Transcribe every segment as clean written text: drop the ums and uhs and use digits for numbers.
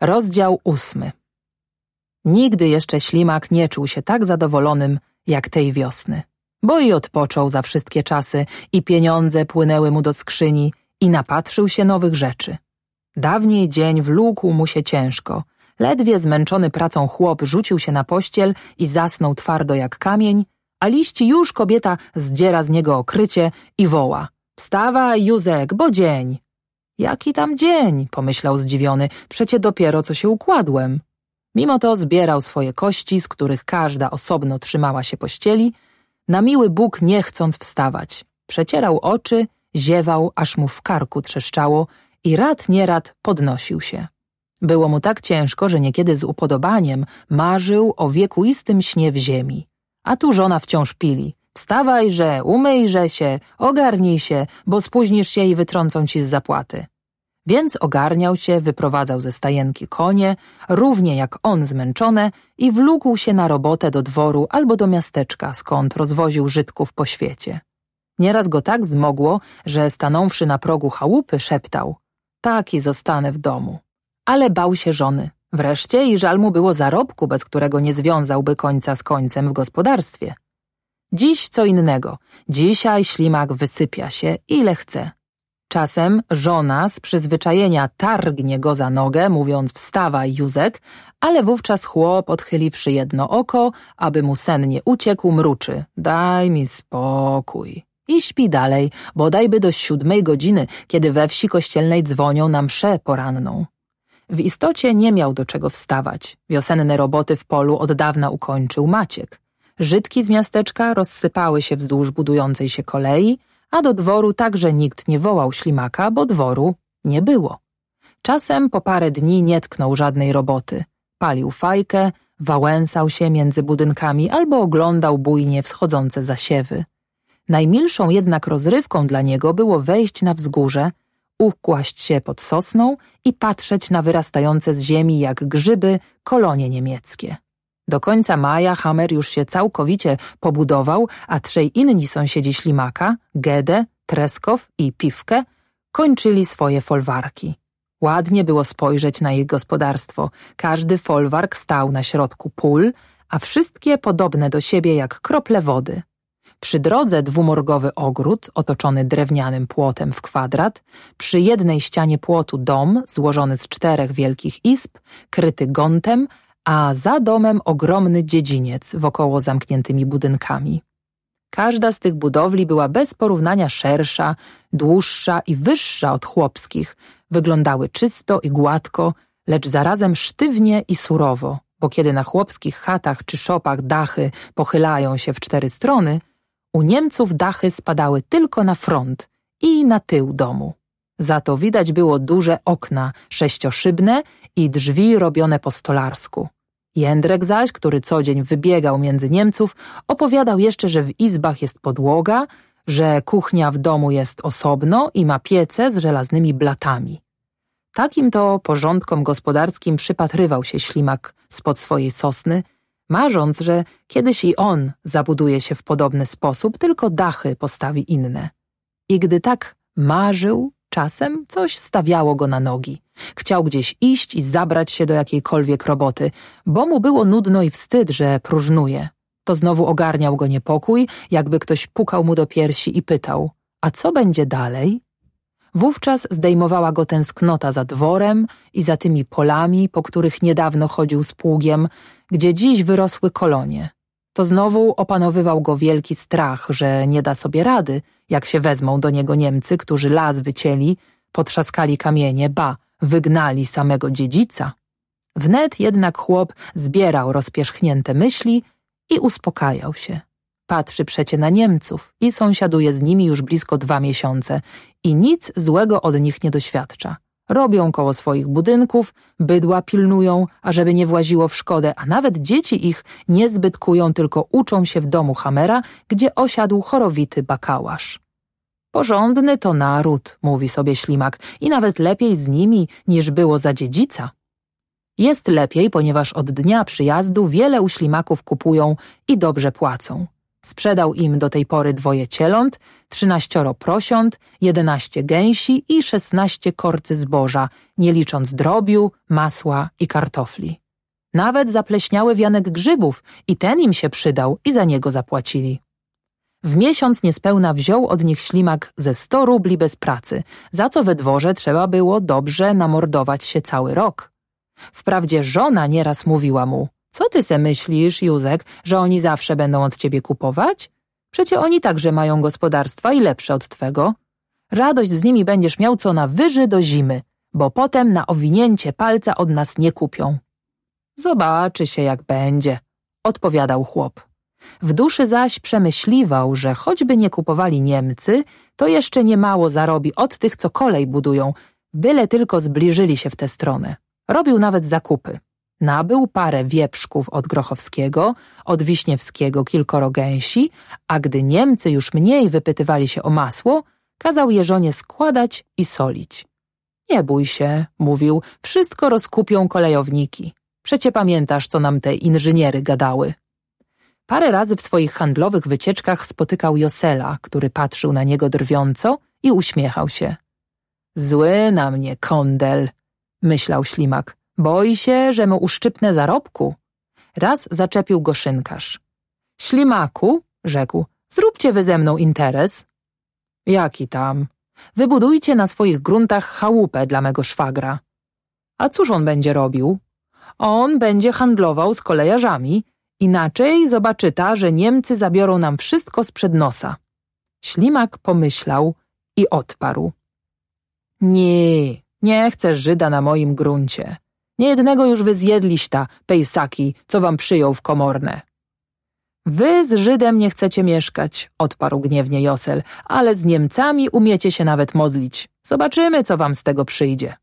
Rozdział 8. Nigdy jeszcze Ślimak nie czuł się tak zadowolonym jak tej wiosny, bo i odpoczął za wszystkie czasy i pieniądze płynęły mu do skrzyni i napatrzył się nowych rzeczy. Dawniej dzień wlókł mu się ciężko. Ledwie zmęczony pracą chłop rzucił się na pościel i zasnął twardo jak kamień, a liści już kobieta zdziera z niego okrycie i woła: „Wstawaj, Józek, bo dzień!” „Jaki tam dzień?” pomyślał zdziwiony, „przecie dopiero co się układłem”. Mimo to zbierał swoje kości, z których każda osobno trzymała się pościeli, na miły Bóg nie chcąc wstawać. Przecierał oczy, ziewał, aż mu w karku trzeszczało i rad nierad podnosił się. Było mu tak ciężko, że niekiedy z upodobaniem marzył o wiekuistym śnie w ziemi. A tu żona wciąż pili: „Wstawajże, umyjże się, ogarnij się, bo spóźnisz się i wytrącą ci z zapłaty”. Więc ogarniał się, wyprowadzał ze stajenki konie, równie jak on zmęczone, i wlókł się na robotę do dworu albo do miasteczka, skąd rozwoził Żydków po świecie. Nieraz go tak zmogło, że stanąwszy na progu chałupy szeptał: „Taki zostanę w domu”. Ale bał się żony. Wreszcie i żal mu było zarobku, bez którego nie związałby końca z końcem w gospodarstwie. Dziś co innego. Dzisiaj Ślimak wysypia się, ile chce. Czasem żona z przyzwyczajenia targnie go za nogę, mówiąc: „Wstawaj, Józek”, ale wówczas chłop, odchyliwszy jedno oko, aby mu sen nie uciekł, mruczy: „Daj mi spokój”. I śpi dalej, bodajby do 7 godziny, kiedy we wsi kościelnej dzwonią na mszę poranną. W istocie nie miał do czego wstawać. Wiosenne roboty w polu od dawna ukończył Maciek. Żydki z miasteczka rozsypały się wzdłuż budującej się kolei, a do dworu także nikt nie wołał Ślimaka, bo dworu nie było. Czasem po parę dni nie tknął żadnej roboty. Palił fajkę, wałęsał się między budynkami albo oglądał bujnie wschodzące zasiewy. Najmilszą jednak rozrywką dla niego było wejść na wzgórze, ukłaść się pod sosną i patrzeć na wyrastające z ziemi jak grzyby kolonie niemieckie. Do końca maja Hamer już się całkowicie pobudował, a trzej inni sąsiedzi Ślimaka, Gede, Treskow i Piwkę, kończyli swoje folwarki. Ładnie było spojrzeć na ich gospodarstwo. Każdy folwark stał na środku pól, a wszystkie podobne do siebie jak krople wody. Przy drodze dwumorgowy ogród, otoczony drewnianym płotem w kwadrat, przy jednej ścianie płotu dom złożony z 4 wielkich izb, kryty gontem, a za domem ogromny dziedziniec wokoło zamkniętymi budynkami. Każda z tych budowli była bez porównania szersza, dłuższa i wyższa od chłopskich, wyglądały czysto i gładko, lecz zarazem sztywnie i surowo, bo kiedy na chłopskich chatach czy szopach dachy pochylają się w 4 strony, u Niemców dachy spadały tylko na front i na tył domu. Za to widać było duże okna 6-szybne i drzwi robione po stolarsku. Jędrek zaś, który co dzień wybiegał między Niemców, opowiadał jeszcze, że w izbach jest podłoga, że kuchnia w domu jest osobno i ma piece z żelaznymi blatami. Takim to porządkom gospodarskim przypatrywał się Ślimak spod swojej sosny, marząc, że kiedyś i on zabuduje się w podobny sposób, tylko dachy postawi inne. I gdy tak marzył, czasem coś stawiało go na nogi. Chciał gdzieś iść i zabrać się do jakiejkolwiek roboty, bo mu było nudno i wstyd, że próżnuje. To znowu ogarniał go niepokój, jakby ktoś pukał mu do piersi i pytał: „A co będzie dalej?” Wówczas zdejmowała go tęsknota za dworem i za tymi polami, po których niedawno chodził z pługiem, gdzie dziś wyrosły kolonie. To znowu opanowywał go wielki strach, że nie da sobie rady, jak się wezmą do niego Niemcy, którzy las wycięli, potrzaskali kamienie, ba, wygnali samego dziedzica. Wnet jednak chłop zbierał rozpierzchnięte myśli i uspokajał się. Patrzy przecie na Niemców i sąsiaduje z nimi już blisko 2 miesiące i nic złego od nich nie doświadcza. Robią koło swoich budynków, bydła pilnują, ażeby nie właziło w szkodę, a nawet dzieci ich nie zbytkują, tylko uczą się w domu Hamera, gdzie osiadł chorowity bakałasz. Porządny to naród, mówi sobie Ślimak, i nawet lepiej z nimi niż było za dziedzica. Jest lepiej, ponieważ od dnia przyjazdu wiele u Ślimaków kupują i dobrze płacą. Sprzedał im do tej pory 2 cieląt, 13 prosiąt, 11 gęsi i 16 korcy zboża, nie licząc drobiu, masła i kartofli. Nawet zapleśniały wianek grzybów i ten im się przydał i za niego zapłacili. W miesiąc niespełna wziął od nich Ślimak ze 100 rubli bez pracy, za co we dworze trzeba było dobrze namordować się cały rok. Wprawdzie żona nieraz mówiła mu: co ty se myślisz, Józek, że oni zawsze będą od ciebie kupować? Przecie oni także mają gospodarstwa i lepsze od twego. Radość z nimi będziesz miał co na wyży do zimy, bo potem na owinięcie palca od nas nie kupią. Zobaczy się, jak będzie, odpowiadał chłop. W duszy zaś przemyśliwał, że choćby nie kupowali Niemcy, to jeszcze niemało zarobi od tych, co kolej budują, byle tylko zbliżyli się w tę stronę. Robił nawet zakupy. Nabył parę wieprzków od Grochowskiego, od Wiśniewskiego kilkoro gęsi, a gdy Niemcy już mniej wypytywali się o masło, kazał je żonie składać i solić. Nie bój się, mówił, wszystko rozkupią kolejowniki. Przecie pamiętasz, co nam te inżyniery gadały. Parę razy w swoich handlowych wycieczkach spotykał Josela, który patrzył na niego drwiąco i uśmiechał się. Zły na mnie kądel, myślał Ślimak. Boi się, że mu uszczypnę zarobku. Raz zaczepił go szynkarz. Ślimaku, rzekł, zróbcie wy ze mną interes. Jaki tam? Wybudujcie na swoich gruntach chałupę dla mego szwagra. A cóż on będzie robił? On będzie handlował z kolejarzami, inaczej zobaczy ta, że Niemcy zabiorą nam wszystko sprzed nosa. Ślimak pomyślał i odparł. Nie chcę Żyda na moim gruncie. Niejednego już wy zjedliśta, pejsaki, co wam przyjął w Komorne. Wy z Żydem nie chcecie mieszkać, odparł gniewnie Josel, ale z Niemcami umiecie się nawet modlić. Zobaczymy, co wam z tego przyjdzie.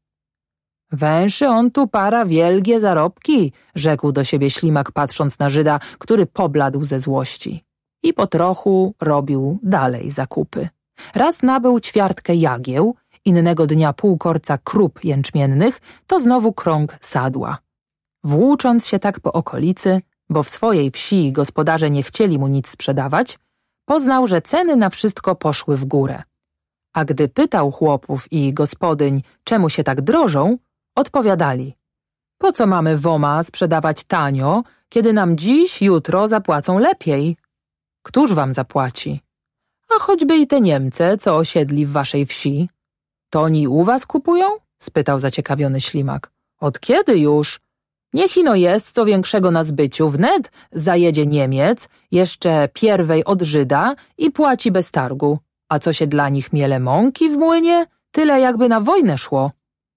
Węszy on tu para wielgie zarobki, rzekł do siebie Ślimak, patrząc na Żyda, który pobladł ze złości. I po trochu robił dalej zakupy. Raz nabył ćwiartkę jagieł, innego dnia pół korca krup jęczmiennych, to znowu krąg sadła. Włócząc się tak po okolicy, bo w swojej wsi gospodarze nie chcieli mu nic sprzedawać, poznał, że ceny na wszystko poszły w górę. A gdy pytał chłopów i gospodyń, czemu się tak drożą, odpowiadali: po co mamy woma sprzedawać tanio, kiedy nam dziś, jutro zapłacą lepiej? Któż wam zapłaci? A choćby i te Niemcy, co osiedli w waszej wsi. To oni u was kupują? Spytał zaciekawiony Ślimak. Od kiedy już? Niech ino jest co większego na zbyciu, wnet zajedzie Niemiec, jeszcze pierwej od Żyda i płaci bez targu. A co się dla nich miele mąki w młynie? Tyle jakby na wojnę szło.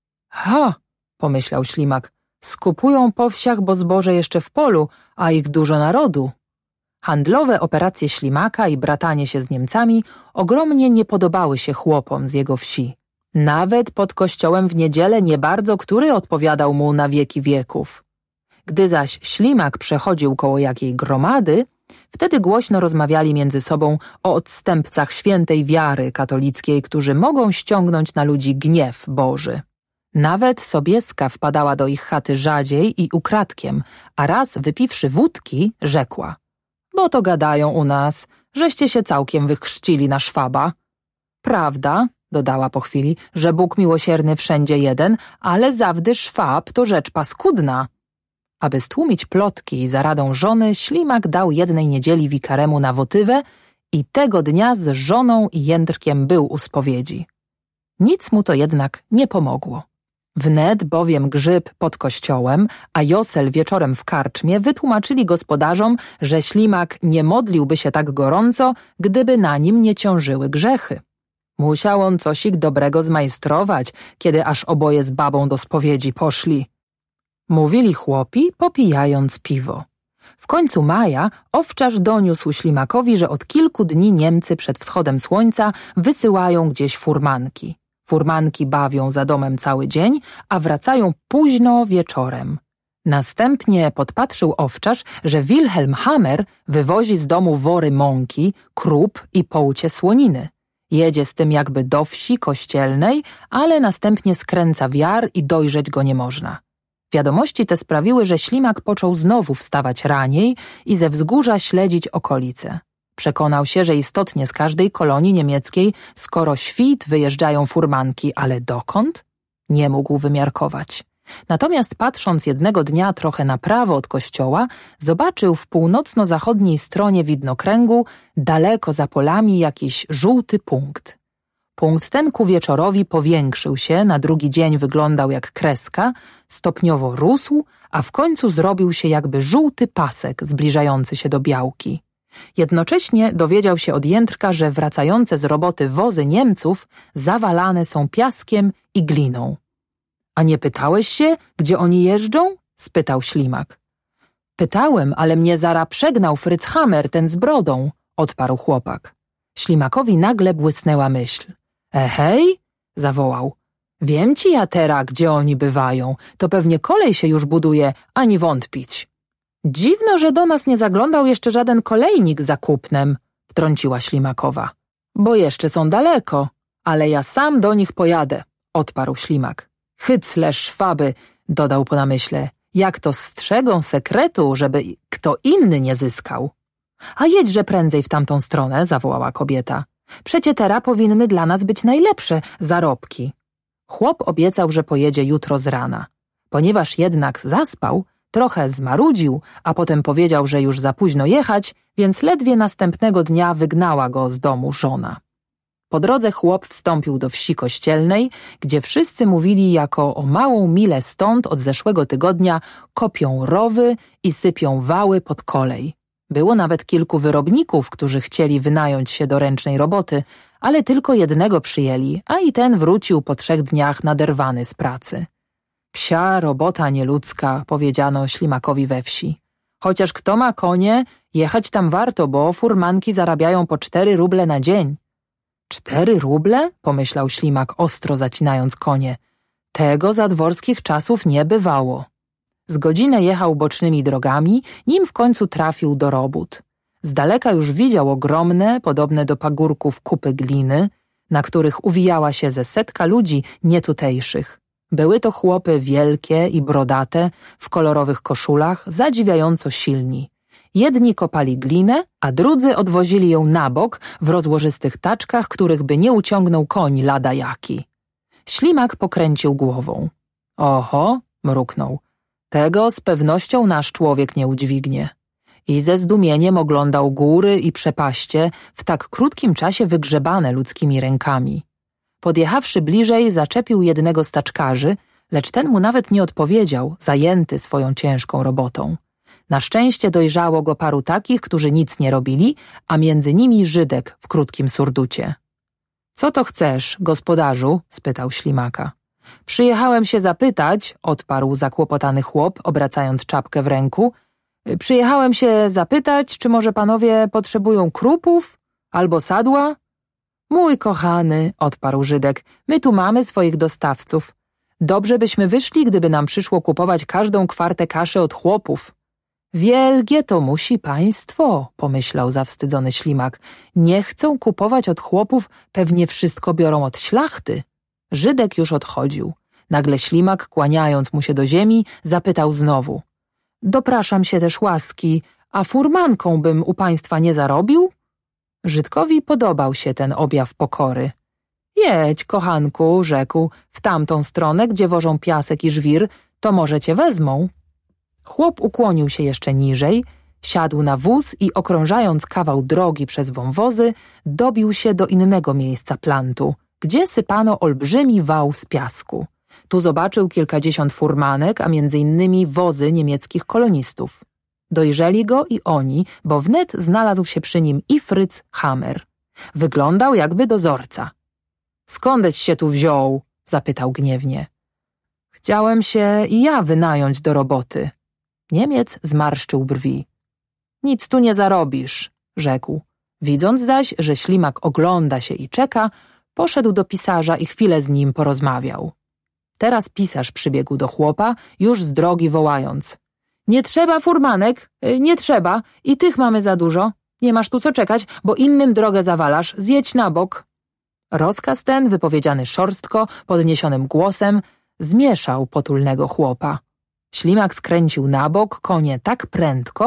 Ha, pomyślał Ślimak, skupują po wsiach, bo zboże jeszcze w polu, a ich dużo narodu. Handlowe operacje Ślimaka i bratanie się z Niemcami ogromnie nie podobały się chłopom z jego wsi. Nawet pod kościołem w niedzielę nie bardzo który odpowiadał mu na wieki wieków. Gdy zaś Ślimak przechodził koło jakiej gromady, wtedy głośno rozmawiali między sobą o odstępcach świętej wiary katolickiej, którzy mogą ściągnąć na ludzi gniew Boży. Nawet Sobieska wpadała do ich chaty rzadziej i ukradkiem, a raz wypiwszy wódki, rzekła: bo to gadają u nas, żeście się całkiem wychrzcili na Szwaba. Prawda, dodała po chwili, że Bóg miłosierny wszędzie jeden, ale zawdy Szwab to rzecz paskudna. Aby stłumić plotki za radą żony, Ślimak dał jednej niedzieli wikaremu na wotywę i tego dnia z żoną i jędrkiem był u spowiedzi. Nic mu to jednak nie pomogło. Wnet bowiem Grzyb pod kościołem, a Josel wieczorem w karczmie wytłumaczyli gospodarzom, że Ślimak nie modliłby się tak gorąco, gdyby na nim nie ciążyły grzechy. Musiał on coś ich dobrego zmajstrować, kiedy aż oboje z babą do spowiedzi poszli. Mówili chłopi, popijając piwo. W końcu maja owczarz doniósł Ślimakowi, że od kilku dni Niemcy przed wschodem słońca wysyłają gdzieś furmanki. Furmanki bawią za domem cały dzień, a wracają późno wieczorem. Następnie podpatrzył owczarz, że Wilhelm Hammer wywozi z domu wory mąki, krup i połcie słoniny. Jedzie z tym jakby do wsi kościelnej, ale następnie skręca w jar i dojrzeć go nie można. Wiadomości te sprawiły, że Ślimak począł znowu wstawać raniej i ze wzgórza śledzić okolice. Przekonał się, że istotnie z każdej kolonii niemieckiej, skoro świt wyjeżdżają furmanki, ale dokąd? Nie mógł wymiarkować. Natomiast patrząc jednego dnia trochę na prawo od kościoła, zobaczył w północno-zachodniej stronie widnokręgu, daleko za polami, jakiś żółty punkt. Punkt ten ku wieczorowi powiększył się, na drugi dzień wyglądał jak kreska, stopniowo rósł, a w końcu zrobił się jakby żółty pasek zbliżający się do Białki. Jednocześnie dowiedział się od Jędrka, że wracające z roboty wozy Niemców zawalane są piaskiem i gliną. — A nie pytałeś się, gdzie oni jeżdżą? — spytał Ślimak. — Pytałem, ale mnie zara przegnał Fryc Hammer, ten z brodą — odparł chłopak. Ślimakowi nagle błysnęła myśl. — Ehej! — zawołał. — Wiem ci ja teraz, gdzie oni bywają. To pewnie kolej się już buduje, ani wątpić. — Dziwno, że do nas nie zaglądał jeszcze żaden kolejnik za kupnem — wtrąciła Ślimakowa. — Bo jeszcze są daleko, ale ja sam do nich pojadę — odparł Ślimak. — Hycle, szwaby — dodał po namyśle — jak to strzegą sekretu, żeby kto inny nie zyskał. — A jedźże prędzej w tamtą stronę — zawołała kobieta. — Przecie teraz powinny dla nas być najlepsze zarobki. Chłop obiecał, że pojedzie jutro z rana. Ponieważ jednak zaspał, trochę zmarudził, a potem powiedział, że już za późno jechać, więc ledwie następnego dnia wygnała go z domu żona. Po drodze chłop wstąpił do wsi kościelnej, gdzie wszyscy mówili, jako o małą milę stąd od zeszłego tygodnia kopią rowy i sypią wały pod kolej. Było nawet kilku wyrobników, którzy chcieli wynająć się do ręcznej roboty, ale tylko jednego przyjęli, a i ten wrócił po 3 dniach naderwany z pracy. Psia robota nieludzka, powiedziano Ślimakowi we wsi. Chociaż kto ma konie, jechać tam warto, bo furmanki zarabiają po 4 ruble na dzień. 4 ruble? Pomyślał Ślimak, ostro zacinając konie. Tego za dworskich czasów nie bywało. Z godzinę jechał bocznymi drogami, nim w końcu trafił do robót. Z daleka już widział ogromne, podobne do pagórków kupy gliny, na których uwijała się ze 100 ludzi nietutejszych. Były to chłopy wielkie i brodate, w kolorowych koszulach, zadziwiająco silni. Jedni kopali glinę, a drudzy odwozili ją na bok w rozłożystych taczkach, których by nie uciągnął koń lada jaki. Ślimak pokręcił głową. Oho, mruknął. Tego z pewnością nasz człowiek nie udźwignie. I ze zdumieniem oglądał góry i przepaście, w tak krótkim czasie wygrzebane ludzkimi rękami. Podjechawszy bliżej, zaczepił jednego z taczkarzy, lecz ten mu nawet nie odpowiedział, zajęty swoją ciężką robotą. Na szczęście dojrzało go paru takich, którzy nic nie robili, a między nimi Żydek w krótkim surducie. — Co to chcesz, gospodarzu? — spytał Ślimaka. — Przyjechałem się zapytać — odparł zakłopotany chłop, obracając czapkę w ręku. — Przyjechałem się zapytać, czy może panowie potrzebują krupów albo sadła? — Mój kochany — odparł Żydek — my tu mamy swoich dostawców. Dobrze byśmy wyszli, gdyby nam przyszło kupować każdą kwartę kaszy od chłopów. Wielgie to musi państwo, pomyślał zawstydzony Ślimak. Nie chcą kupować od chłopów, pewnie wszystko biorą od szlachty. Żydek już odchodził. Nagle Ślimak, kłaniając mu się do ziemi, zapytał znowu. Dopraszam się też łaski, a furmanką bym u państwa nie zarobił? Żydkowi podobał się ten objaw pokory. Jedź, kochanku, rzekł, w tamtą stronę, gdzie wożą piasek i żwir, to może cię wezmą. Chłop ukłonił się jeszcze niżej, siadł na wóz i okrążając kawał drogi przez wąwozy, dobił się do innego miejsca plantu, gdzie sypano olbrzymi wał z piasku. Tu zobaczył kilkadziesiąt furmanek, a między innymi wozy niemieckich kolonistów. Dojrzeli go i oni, bo wnet znalazł się przy nim i Fryc Hammer. Wyglądał jakby dozorca. Skądeś się tu wziął? Zapytał gniewnie. Chciałem się i ja wynająć do roboty. Niemiec zmarszczył brwi. Nic tu nie zarobisz, rzekł. Widząc zaś, że Ślimak ogląda się i czeka, poszedł do pisarza i chwilę z nim porozmawiał. Teraz pisarz przybiegł do chłopa, już z drogi wołając. Nie trzeba furmanek, nie trzeba, i tych mamy za dużo. Nie masz tu co czekać, bo innym drogę zawalasz, zjedź na bok. Rozkaz ten, wypowiedziany szorstko, podniesionym głosem, zmieszał potulnego chłopa. Ślimak skręcił na bok konie tak prędko,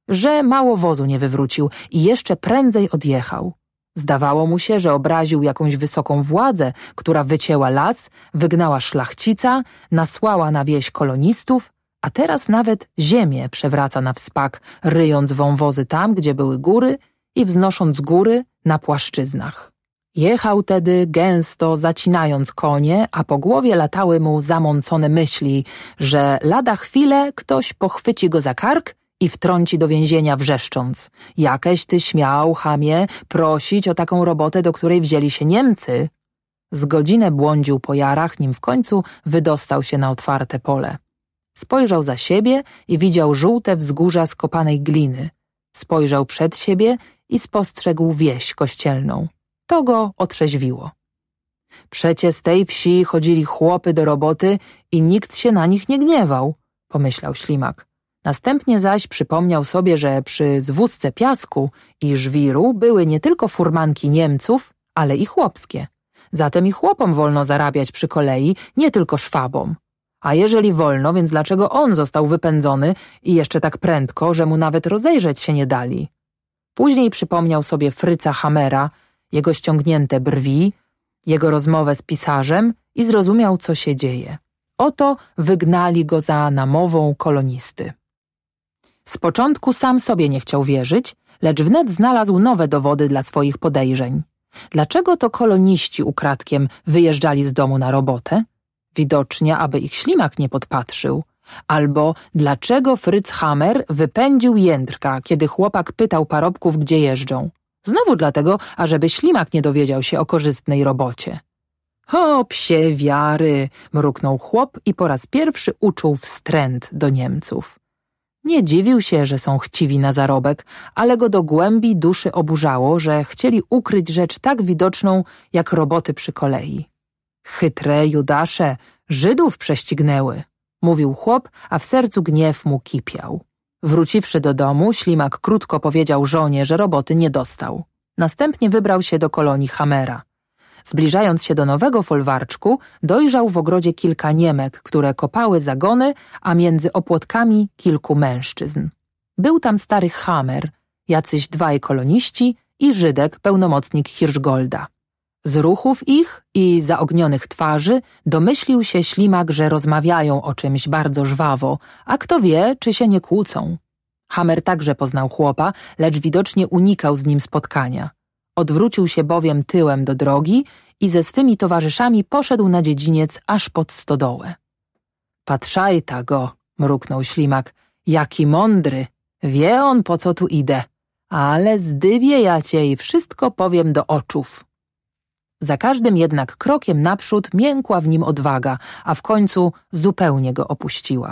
że mało wozu nie wywrócił i jeszcze prędzej odjechał. Zdawało mu się, że obraził jakąś wysoką władzę, która wycięła las, wygnała szlachcica, nasłała na wieś kolonistów, a teraz nawet ziemię przewraca na wspak, ryjąc wąwozy tam, gdzie były góry i wznosząc góry na płaszczyznach. Jechał tedy gęsto, zacinając konie, a po głowie latały mu zamącone myśli, że lada chwilę ktoś pochwyci go za kark i wtrąci do więzienia wrzeszcząc: jakeś ty śmiał, chamie, prosić o taką robotę, do której wzięli się Niemcy. Z godzinę błądził po jarach, nim w końcu wydostał się na otwarte pole. Spojrzał za siebie i widział żółte wzgórza skopanej gliny. Spojrzał przed siebie i spostrzegł wieś kościelną. To go otrzeźwiło. Przecie z tej wsi chodzili chłopy do roboty i nikt się na nich nie gniewał, pomyślał Ślimak. Następnie zaś przypomniał sobie, że przy zwózce piasku i żwiru były nie tylko furmanki Niemców, ale i chłopskie. Zatem i chłopom wolno zarabiać przy kolei, nie tylko szwabom. A jeżeli wolno, więc dlaczego on został wypędzony i jeszcze tak prędko, że mu nawet rozejrzeć się nie dali? Później przypomniał sobie Fryca Hamera, jego ściągnięte brwi, jego rozmowę z pisarzem i zrozumiał, co się dzieje. Oto wygnali go za namową kolonisty. Z początku sam sobie nie chciał wierzyć, lecz wnet znalazł nowe dowody dla swoich podejrzeń. Dlaczego to koloniści ukradkiem wyjeżdżali z domu na robotę? Widocznie, aby ich Ślimak nie podpatrzył. Albo dlaczego Fryc Hamer wypędził Jędrka, kiedy chłopak pytał parobków, gdzie jeżdżą? Znowu dlatego, ażeby Ślimak nie dowiedział się o korzystnej robocie. O, psie wiary, mruknął chłop i po raz pierwszy uczuł wstręt do Niemców. Nie dziwił się, że są chciwi na zarobek, ale go do głębi duszy oburzało, że chcieli ukryć rzecz tak widoczną jak roboty przy kolei. Chytre Judasze, Żydów prześcignęły, mówił chłop, a w sercu gniew mu kipiał. Wróciwszy do domu, Ślimak krótko powiedział żonie, że roboty nie dostał. Następnie wybrał się do kolonii Hamera. Zbliżając się do nowego folwarczku, dojrzał w ogrodzie kilka Niemek, które kopały zagony, a między opłotkami kilku mężczyzn. Był tam stary Hamer, jacyś dwaj koloniści i Żydek, pełnomocnik Hirschgolda. Z ruchów ich i zaognionych twarzy domyślił się Ślimak, że rozmawiają o czymś bardzo żwawo, a kto wie, czy się nie kłócą. Hamer także poznał chłopa, lecz widocznie unikał z nim spotkania. Odwrócił się bowiem tyłem do drogi i ze swymi towarzyszami poszedł na dziedziniec aż pod stodołę. Patrzajta go, mruknął Ślimak, jaki mądry, wie on, po co tu idę, ale zdybię ja cię i wszystko powiem do oczów. Za każdym jednak krokiem naprzód miękła w nim odwaga, a w końcu zupełnie go opuściła.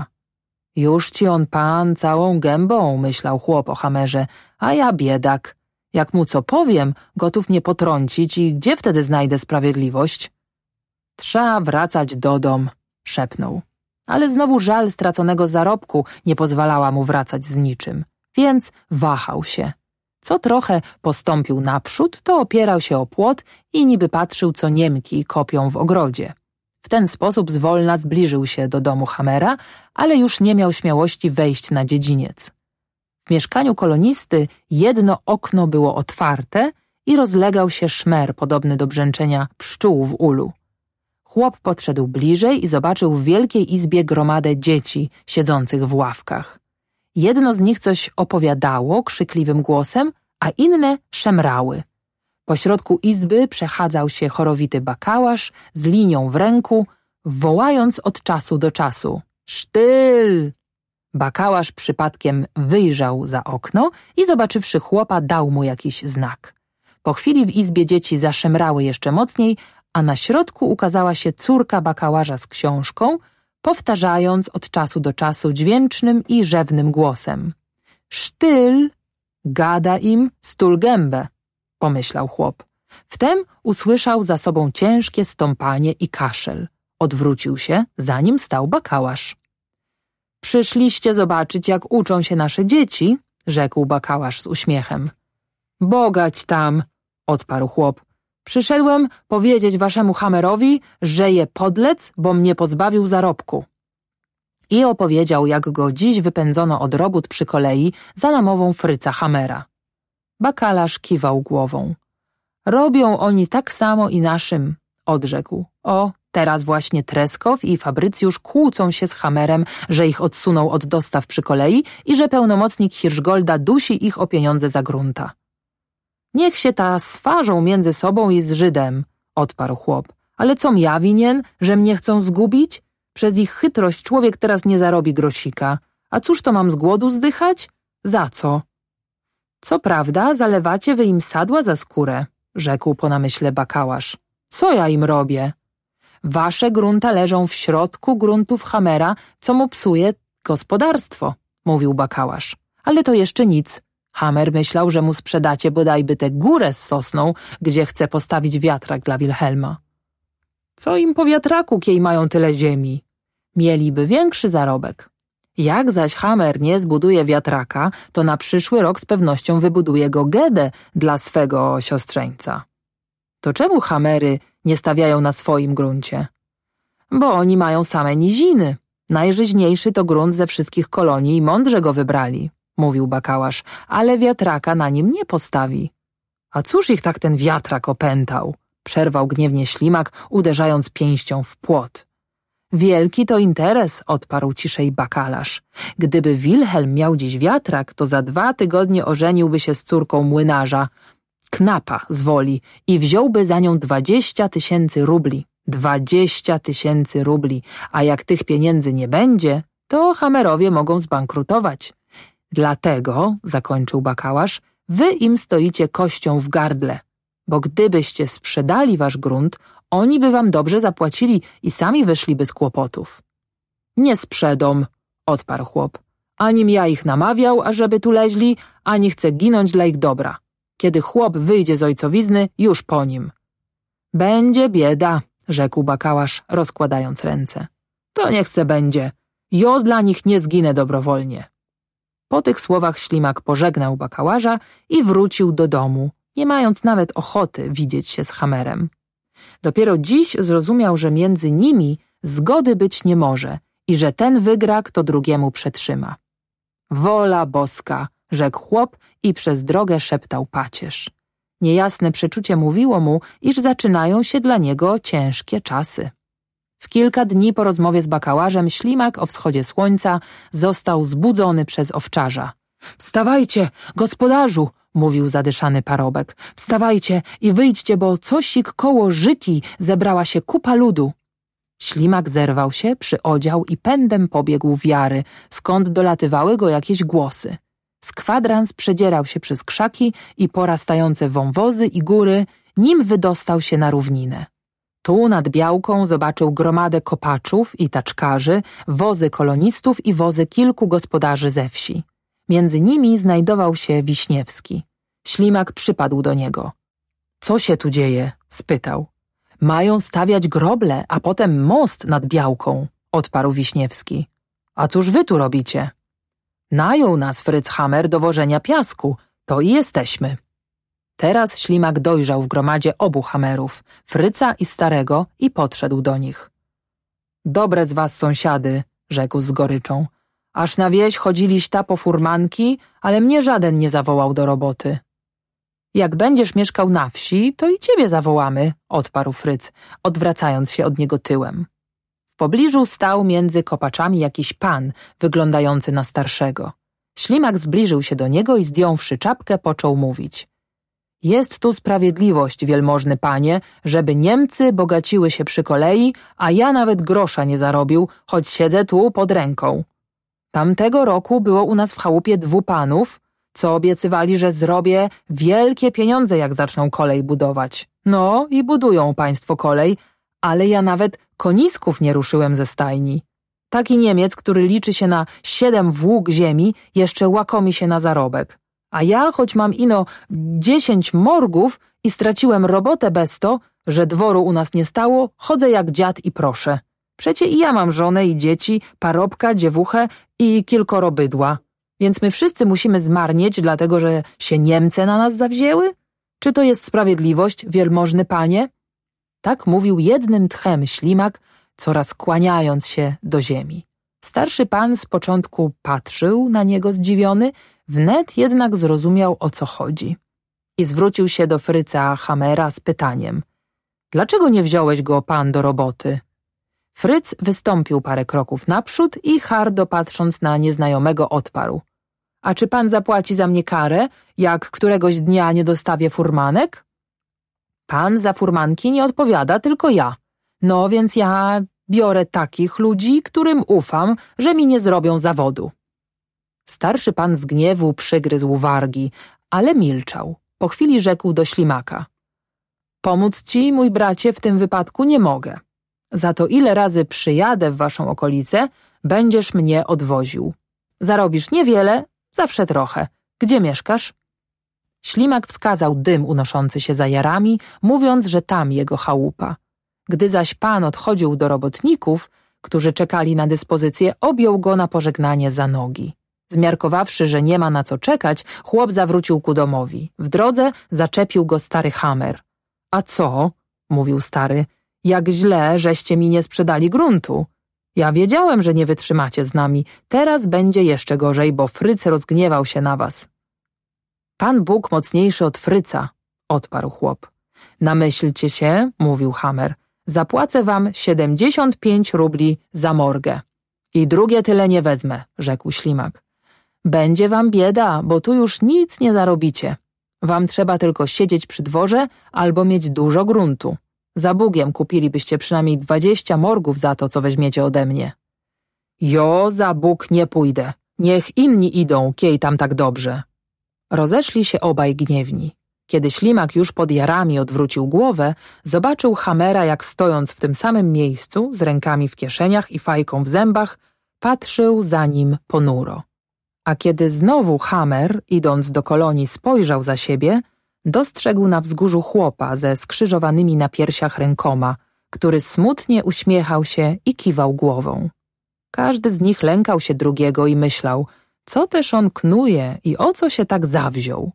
Już ci on pan całą gębą, myślał chłop o Hamerze, a ja biedak. Jak mu co powiem, gotów mnie potrącić i gdzie wtedy znajdę sprawiedliwość? Trza wracać do dom, szepnął. Ale znowu żal straconego zarobku nie pozwalała mu wracać z niczym, więc wahał się. Co trochę postąpił naprzód, to opierał się o płot i niby patrzył, co Niemki kopią w ogrodzie. W ten sposób zwolna zbliżył się do domu Hamera, ale już nie miał śmiałości wejść na dziedziniec. W mieszkaniu kolonisty jedno okno było otwarte i rozlegał się szmer podobny do brzęczenia pszczół w ulu. Chłop podszedł bliżej i zobaczył w wielkiej izbie gromadę dzieci siedzących w ławkach. Jedno z nich coś opowiadało krzykliwym głosem, a inne szemrały. Pośrodku izby przechadzał się chorowity bakałasz z linią w ręku, wołając od czasu do czasu: „Sztyl!” Bakałasz przypadkiem wyjrzał za okno i zobaczywszy chłopa, dał mu jakiś znak. Po chwili w izbie dzieci zaszemrały jeszcze mocniej, a na środku ukazała się córka bakałarza z książką, powtarzając od czasu do czasu dźwięcznym i rzewnym głosem: „Sztyl! Gada im stul gębę”, pomyślał chłop. Wtem usłyszał za sobą ciężkie stąpanie i kaszel. Odwrócił się, za nim stał bakałasz. „Przyszliście zobaczyć, jak uczą się nasze dzieci”, rzekł bakałasz z uśmiechem. „Bogać tam”, odparł chłop. „Przyszedłem powiedzieć waszemu Hamerowi, że je podlec, bo mnie pozbawił zarobku”. i opowiedział, jak go dziś wypędzono od robót przy kolei za namową Fryca Hamera. Bakalarz kiwał głową. Robią oni tak samo i naszym, odrzekł. O, teraz właśnie Treskow i Fabrycjusz kłócą się z Hamerem, że ich odsunął od dostaw przy kolei i że pełnomocnik Hirschgolda dusi ich o pieniądze za grunta. Niech się ta swarzą między sobą i z Żydem, odparł chłop. Ale com ja winien, że mnie chcą zgubić? Przez ich chytrość człowiek teraz nie zarobi grosika. A cóż to mam z głodu zdychać? Za co? Co prawda, zalewacie wy im sadła za skórę, rzekł po namyśle Bakałasz. Co ja im robię? Wasze grunta leżą w środku gruntów Hamera, co mu psuje gospodarstwo, mówił Bakałasz. Ale to jeszcze nic. Hamer myślał, że mu sprzedacie bodajby tę górę z sosną, gdzie chce postawić wiatrak dla Wilhelma. Co im po wiatraku, kiej mają tyle ziemi? Mieliby większy zarobek. Jak zaś Hamer nie zbuduje wiatraka, to na przyszły rok z pewnością wybuduje go Gedę dla swego siostrzeńca. To czemu Hamery nie stawiają na swoim gruncie? Bo oni mają same niziny. Najżyźniejszy to grunt ze wszystkich kolonii i mądrze go wybrali, mówił Bakałasz, ale wiatraka na nim nie postawi. A cóż ich tak ten wiatrak opętał? Przerwał gniewnie Ślimak, uderzając pięścią w płot. Wielki to interes, odparł ciszej Bakalarz. Gdyby Wilhelm miał dziś wiatrak, to za 2 tygodnie ożeniłby się z córką młynarza, Knapa z Woli, i wziąłby za nią 20 000 rubli. 20 000 rubli, a jak tych pieniędzy nie będzie, to Hamerowie mogą zbankrutować. Dlatego, zakończył Bakałasz, wy im stoicie kością w gardle, bo gdybyście sprzedali wasz grunt, oni by wam dobrze zapłacili i sami wyszliby z kłopotów. Nie sprzedom, odparł chłop. Anim ja ich namawiał, ażeby tu leźli, ani chcę ginąć dla ich dobra. Kiedy chłop wyjdzie z ojcowizny, już po nim. Będzie bieda, rzekł Bakałasz, rozkładając ręce. To niech se będzie. Jo dla nich nie zginę dobrowolnie. Po tych słowach Ślimak pożegnał Bakałaża i wrócił do domu, nie mając nawet ochoty widzieć się z Hamerem. Dopiero dziś zrozumiał, że między nimi zgody być nie może i że ten wygra, kto drugiemu przetrzyma. Wola boska, rzekł chłop i przez drogę szeptał pacierz. Niejasne przeczucie mówiło mu, iż zaczynają się dla niego ciężkie czasy. W kilka dni po rozmowie z Bakałażem Ślimak o wschodzie słońca został zbudzony przez owczarza. Wstawajcie, gospodarzu, mówił zadyszany parobek. Wstawajcie i wyjdźcie, bo cosik koło Żyki zebrała się kupa ludu. Ślimak zerwał się, przyodział i pędem pobiegł w jary, skąd dolatywały go jakieś głosy. Z kwadrans przedzierał się przez krzaki i porastające wąwozy i góry, nim wydostał się na równinę. Tu nad Białką zobaczył gromadę kopaczów i taczkarzy, wozy kolonistów i wozy kilku gospodarzy ze wsi. Między nimi znajdował się Wiśniewski. Ślimak przypadł do niego. Co się tu dzieje? Spytał. Mają stawiać groble, a potem most nad Białką, odparł Wiśniewski. A cóż wy tu robicie? Najął nas Fryc Hamer do wożenia piasku, to i jesteśmy. Teraz Ślimak dojrzał w gromadzie obu Hamerów, Fryca i Starego, i podszedł do nich. Dobre z was sąsiady, rzekł z goryczą. Aż na wieś chodziliś po furmanki, ale mnie żaden nie zawołał do roboty. Jak będziesz mieszkał na wsi, to i ciebie zawołamy, odparł Fryc, odwracając się od niego tyłem. W pobliżu stał między kopaczami jakiś pan, wyglądający na starszego. Ślimak zbliżył się do niego i zdjąwszy czapkę, począł mówić. Jest tu sprawiedliwość, wielmożny panie, żeby Niemcy bogaciły się przy kolei, a ja nawet grosza nie zarobił, choć siedzę tu pod ręką. Tamtego roku było u nas w chałupie 2 panów, co obiecywali, że zrobię wielkie pieniądze, jak zaczną kolej budować. No i budują państwo kolej, ale ja nawet konisków nie ruszyłem ze stajni. Taki Niemiec, który liczy się na 7 włók ziemi, jeszcze łakomi się na zarobek. A ja, choć mam ino 10 morgów i straciłem robotę bez to, że dworu u nas nie stało, chodzę jak dziad i proszę. Przecie i ja mam żonę i dzieci, parobka, dziewuchę i kilkoro bydła. Więc my wszyscy musimy zmarnieć, dlatego że się Niemcy na nas zawzięły? Czy to jest sprawiedliwość, wielmożny panie? Tak mówił jednym tchem Ślimak, coraz kłaniając się do ziemi. Starszy pan z początku patrzył na niego zdziwiony, wnet jednak zrozumiał, o co chodzi. I zwrócił się do Fryca Hamera z pytaniem: dlaczego nie wziąłeś go pan do roboty? Fryc wystąpił parę kroków naprzód i hardo patrząc na nieznajomego odparł: a czy pan zapłaci za mnie karę, jak któregoś dnia nie dostawię furmanek? Pan za furmanki nie odpowiada, tylko ja. No więc ja biorę takich ludzi, którym ufam, że mi nie zrobią zawodu. Starszy pan z gniewu przygryzł wargi, ale milczał. Po chwili rzekł do Ślimaka: pomóc ci, mój bracie, w tym wypadku nie mogę. Za to ile razy przyjadę w waszą okolicę, będziesz mnie odwoził. Zarobisz niewiele, zawsze trochę. Gdzie mieszkasz? Ślimak wskazał dym unoszący się za jarami, mówiąc, że tam jego chałupa. Gdy zaś pan odchodził do robotników, którzy czekali na dyspozycję, objął go na pożegnanie za nogi. Zmiarkowawszy, że nie ma na co czekać, chłop zawrócił ku domowi. W drodze zaczepił go stary Hamer. A co? Mówił stary. Jak źle, żeście mi nie sprzedali gruntu. Ja wiedziałem, że nie wytrzymacie z nami. Teraz będzie jeszcze gorzej, bo Fryc rozgniewał się na was. Pan Bóg mocniejszy od Fryca, odparł chłop. Namyślcie się, mówił Hamer. Zapłacę wam 75 rubli za morgę. I drugie tyle nie wezmę, rzekł Ślimak. Będzie wam bieda, bo tu już nic nie zarobicie. Wam trzeba tylko siedzieć przy dworze albo mieć dużo gruntu. Za Bugiem kupilibyście przynajmniej 20 morgów za to, co weźmiecie ode mnie. Jo, za Bóg nie pójdę. Niech inni idą, kiej tam tak dobrze. Rozeszli się obaj gniewni. Kiedy Ślimak już pod jarami odwrócił głowę, zobaczył Hamera, jak stojąc w tym samym miejscu, z rękami w kieszeniach i fajką w zębach, patrzył za nim ponuro. A kiedy znowu Hamer, idąc do kolonii, spojrzał za siebie, dostrzegł na wzgórzu chłopa ze skrzyżowanymi na piersiach rękoma, który smutnie uśmiechał się i kiwał głową. Każdy z nich lękał się drugiego i myślał, co też on knuje i o co się tak zawziął.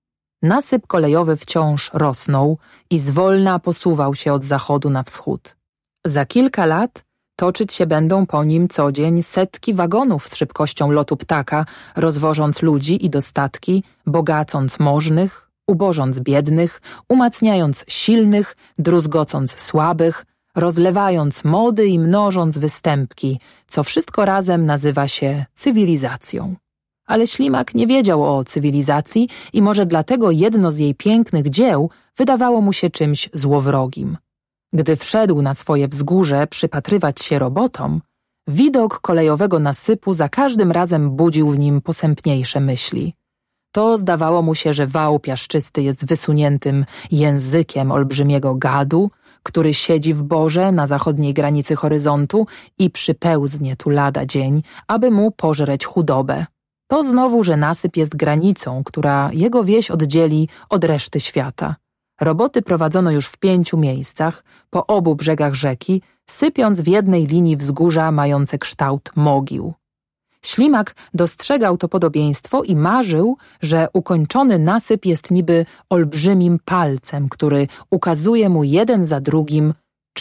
Nasyp kolejowy wciąż rosnął i zwolna posuwał się od zachodu na wschód. Za kilka lat toczyć się będą po nim co dzień setki wagonów z szybkością lotu ptaka, rozwożąc ludzi i dostatki, bogacąc możnych, ubożąc biednych, umacniając silnych, druzgocąc słabych, rozlewając mody i mnożąc występki, co wszystko razem nazywa się cywilizacją. Ale Ślimak nie wiedział o cywilizacji i może dlatego jedno z jej pięknych dzieł wydawało mu się czymś złowrogim. Gdy wszedł na swoje wzgórze przypatrywać się robotom, widok kolejowego nasypu za każdym razem budził w nim posępniejsze myśli. To zdawało mu się, że wał piaszczysty jest wysuniętym językiem olbrzymiego gadu, który siedzi w borze na zachodniej granicy horyzontu i przypełznie tu lada dzień, aby mu pożreć chudobę. To znowu, że nasyp jest granicą, która jego wieś oddzieli od reszty świata. Roboty prowadzono już w 5 miejscach, po obu brzegach rzeki, sypiąc w jednej linii wzgórza mające kształt mogił. Ślimak dostrzegał to podobieństwo i marzył, że ukończony nasyp jest niby olbrzymim palcem, który ukazuje mu jeden za drugim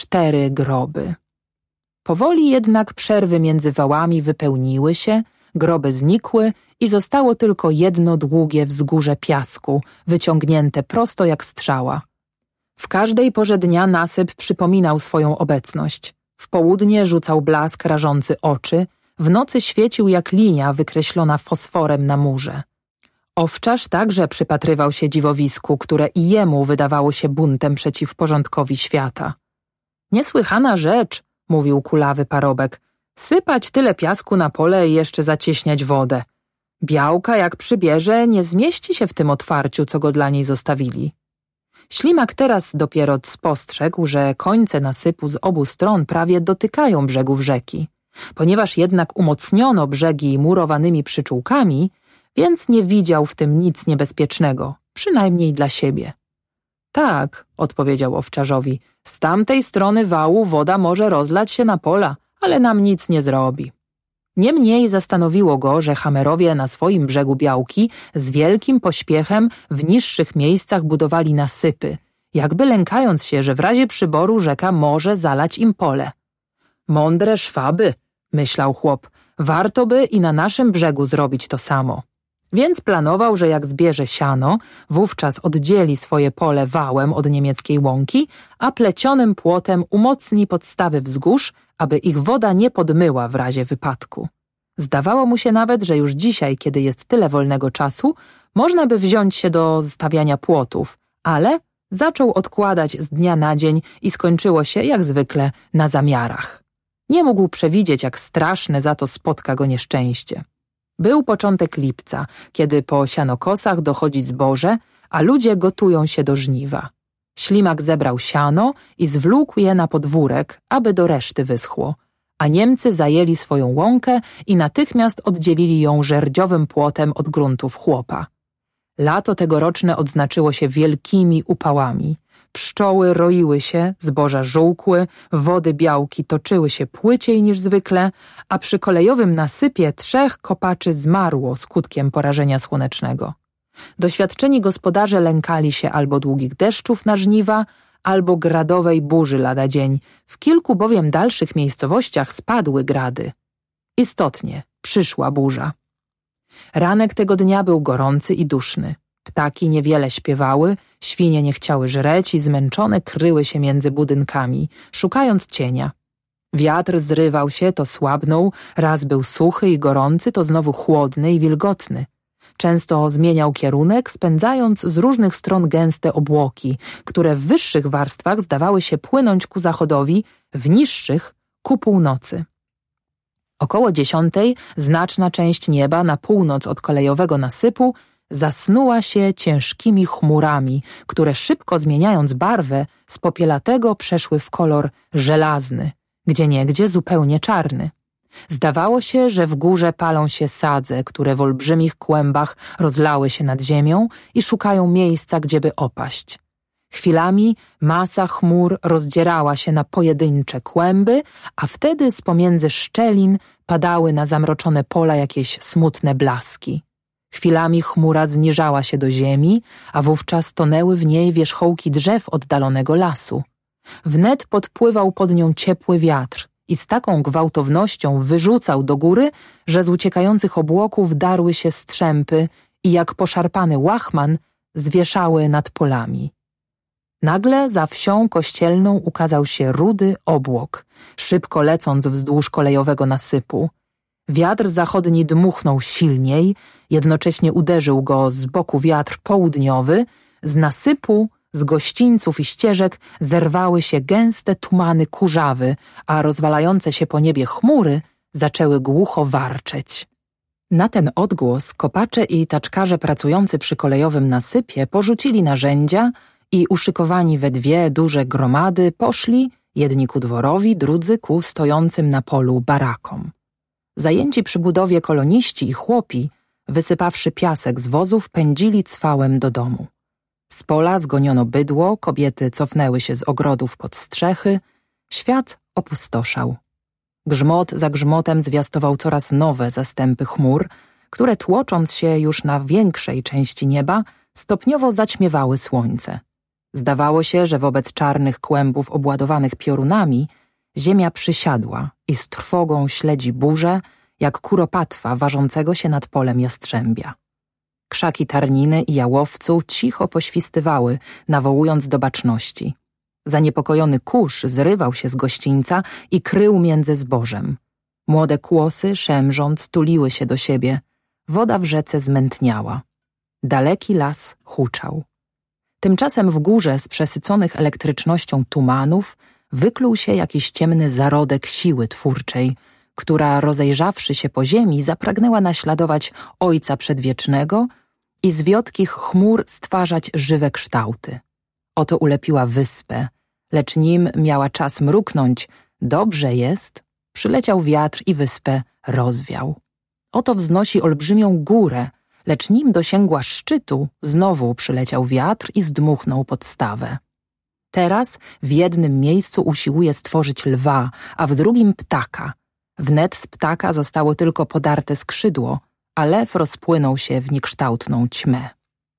4 groby. Powoli jednak przerwy między wałami wypełniły się, groby znikły i zostało tylko jedno długie wzgórze piasku, wyciągnięte prosto jak strzała. W każdej porze dnia nasyp przypominał swoją obecność. W południe rzucał blask rażący oczy, w nocy świecił jak linia wykreślona fosforem na murze. Owczarz także przypatrywał się dziwowisku, które i jemu wydawało się buntem przeciw porządkowi świata. Niesłychana rzecz, mówił kulawy parobek, sypać tyle piasku na pole i jeszcze zacieśniać wodę. Białka, jak przybierze, nie zmieści się w tym otwarciu, co go dla niej zostawili. Ślimak teraz dopiero spostrzegł, że końce nasypu z obu stron prawie dotykają brzegów rzeki. Ponieważ jednak umocniono brzegi murowanymi przyczółkami, więc nie widział w tym nic niebezpiecznego, przynajmniej dla siebie. Tak, odpowiedział owczarzowi, z tamtej strony wału woda może rozlać się na pola, ale nam nic nie zrobi. Niemniej zastanowiło go, że Hamerowie na swoim brzegu Białki z wielkim pośpiechem w niższych miejscach budowali nasypy, jakby lękając się, że w razie przyboru rzeka może zalać im pole. Mądre szwaby, myślał chłop, Warto by i na naszym brzegu zrobić to samo. Więc planował, że jak zbierze siano, wówczas oddzieli swoje pole wałem od niemieckiej łąki, a plecionym płotem umocni podstawy wzgórz, aby ich woda nie podmyła w razie wypadku. Zdawało mu się nawet, że już dzisiaj, kiedy jest tyle wolnego czasu, można by wziąć się do stawiania płotów, ale zaczął odkładać z dnia na dzień i skończyło się, jak zwykle, na zamiarach. Nie mógł przewidzieć, jak straszne za to spotka go nieszczęście. Był początek lipca, kiedy po sianokosach dochodzi zboże, a ludzie gotują się do żniwa. Ślimak zebrał siano i zwlókł je na podwórek, aby do reszty wyschło, a Niemcy zajęli swoją łąkę i natychmiast oddzielili ją żerdziowym płotem od gruntów chłopa. Lato tegoroczne odznaczyło się wielkimi upałami. Pszczoły roiły się, zboża żółkły, wody białki toczyły się płyciej niż zwykle, a przy kolejowym nasypie 3 kopaczy zmarło skutkiem porażenia słonecznego. Doświadczeni gospodarze lękali się albo długich deszczów na żniwa, albo gradowej burzy lada dzień. W kilku bowiem dalszych miejscowościach spadły grady. Istotnie, przyszła burza. Ranek tego dnia był gorący i duszny. Ptaki niewiele śpiewały, świnie nie chciały żreć i zmęczone kryły się między budynkami, szukając cienia. Wiatr zrywał się, to słabnął, raz był suchy i gorący, to znowu chłodny i wilgotny. Często zmieniał kierunek, spędzając z różnych stron gęste obłoki, które w wyższych warstwach zdawały się płynąć ku zachodowi, w niższych ku północy. Około 10 znaczna część nieba na północ od kolejowego nasypu zasnuła się ciężkimi chmurami, które szybko zmieniając barwę z popielatego przeszły w kolor żelazny, gdzieniegdzie zupełnie czarny. Zdawało się, że w górze palą się sadze, które w olbrzymich kłębach rozlały się nad ziemią i szukają miejsca, gdzieby opaść. Chwilami masa chmur rozdzierała się na pojedyncze kłęby, a wtedy z pomiędzy szczelin padały na zamroczone pola jakieś smutne blaski. Chwilami chmura zniżała się do ziemi, a wówczas tonęły w niej wierzchołki drzew oddalonego lasu. Wnet podpływał pod nią ciepły wiatr i z taką gwałtownością wyrzucał do góry, że z uciekających obłoków darły się strzępy i jak poszarpany łachman zwieszały nad polami. Nagle za wsią kościelną ukazał się rudy obłok, szybko lecąc wzdłuż kolejowego nasypu. Wiatr zachodni dmuchnął silniej, jednocześnie uderzył go z boku wiatr południowy, z nasypu, z gościńców i ścieżek zerwały się gęste tumany kurzawy, a rozwalające się po niebie chmury zaczęły głucho warczeć. Na ten odgłos kopacze i taczkarze pracujący przy kolejowym nasypie porzucili narzędzia i uszykowani we 2 duże gromady poszli, jedni ku dworowi, drudzy ku stojącym na polu barakom. Zajęci przy budowie koloniści i chłopi, wysypawszy piasek z wozów, pędzili cwałem do domu. Z pola zgoniono bydło, kobiety cofnęły się z ogrodów pod strzechy, świat opustoszał. Grzmot za grzmotem zwiastował coraz nowe zastępy chmur, które tłocząc się już na większej części nieba, stopniowo zaćmiewały słońce. Zdawało się, że wobec czarnych kłębów obładowanych piorunami ziemia przysiadła i z trwogą śledzi burzę, jak kuropatwa ważącego się nad polem jastrzębia. Krzaki tarniny i jałowcu cicho poświstywały, nawołując do baczności. Zaniepokojony kurz zrywał się z gościńca i krył między zbożem. Młode kłosy, szemrząc, tuliły się do siebie. Woda w rzece zmętniała. Daleki las huczał. Tymczasem w górze z przesyconych elektrycznością tumanów wykluł się jakiś ciemny zarodek siły twórczej, która rozejrzawszy się po ziemi zapragnęła naśladować Ojca Przedwiecznego i z wiotkich chmur stwarzać żywe kształty. Oto ulepiła wyspę, lecz nim miała czas mruknąć, dobrze jest, przyleciał wiatr i wyspę rozwiał. Oto wznosi olbrzymią górę, lecz nim dosięgła szczytu, znowu przyleciał wiatr i zdmuchnął podstawę. Teraz w jednym miejscu usiłuje stworzyć lwa, a w drugim ptaka. Wnet z ptaka zostało tylko podarte skrzydło, a lew rozpłynął się w niekształtną ćmę.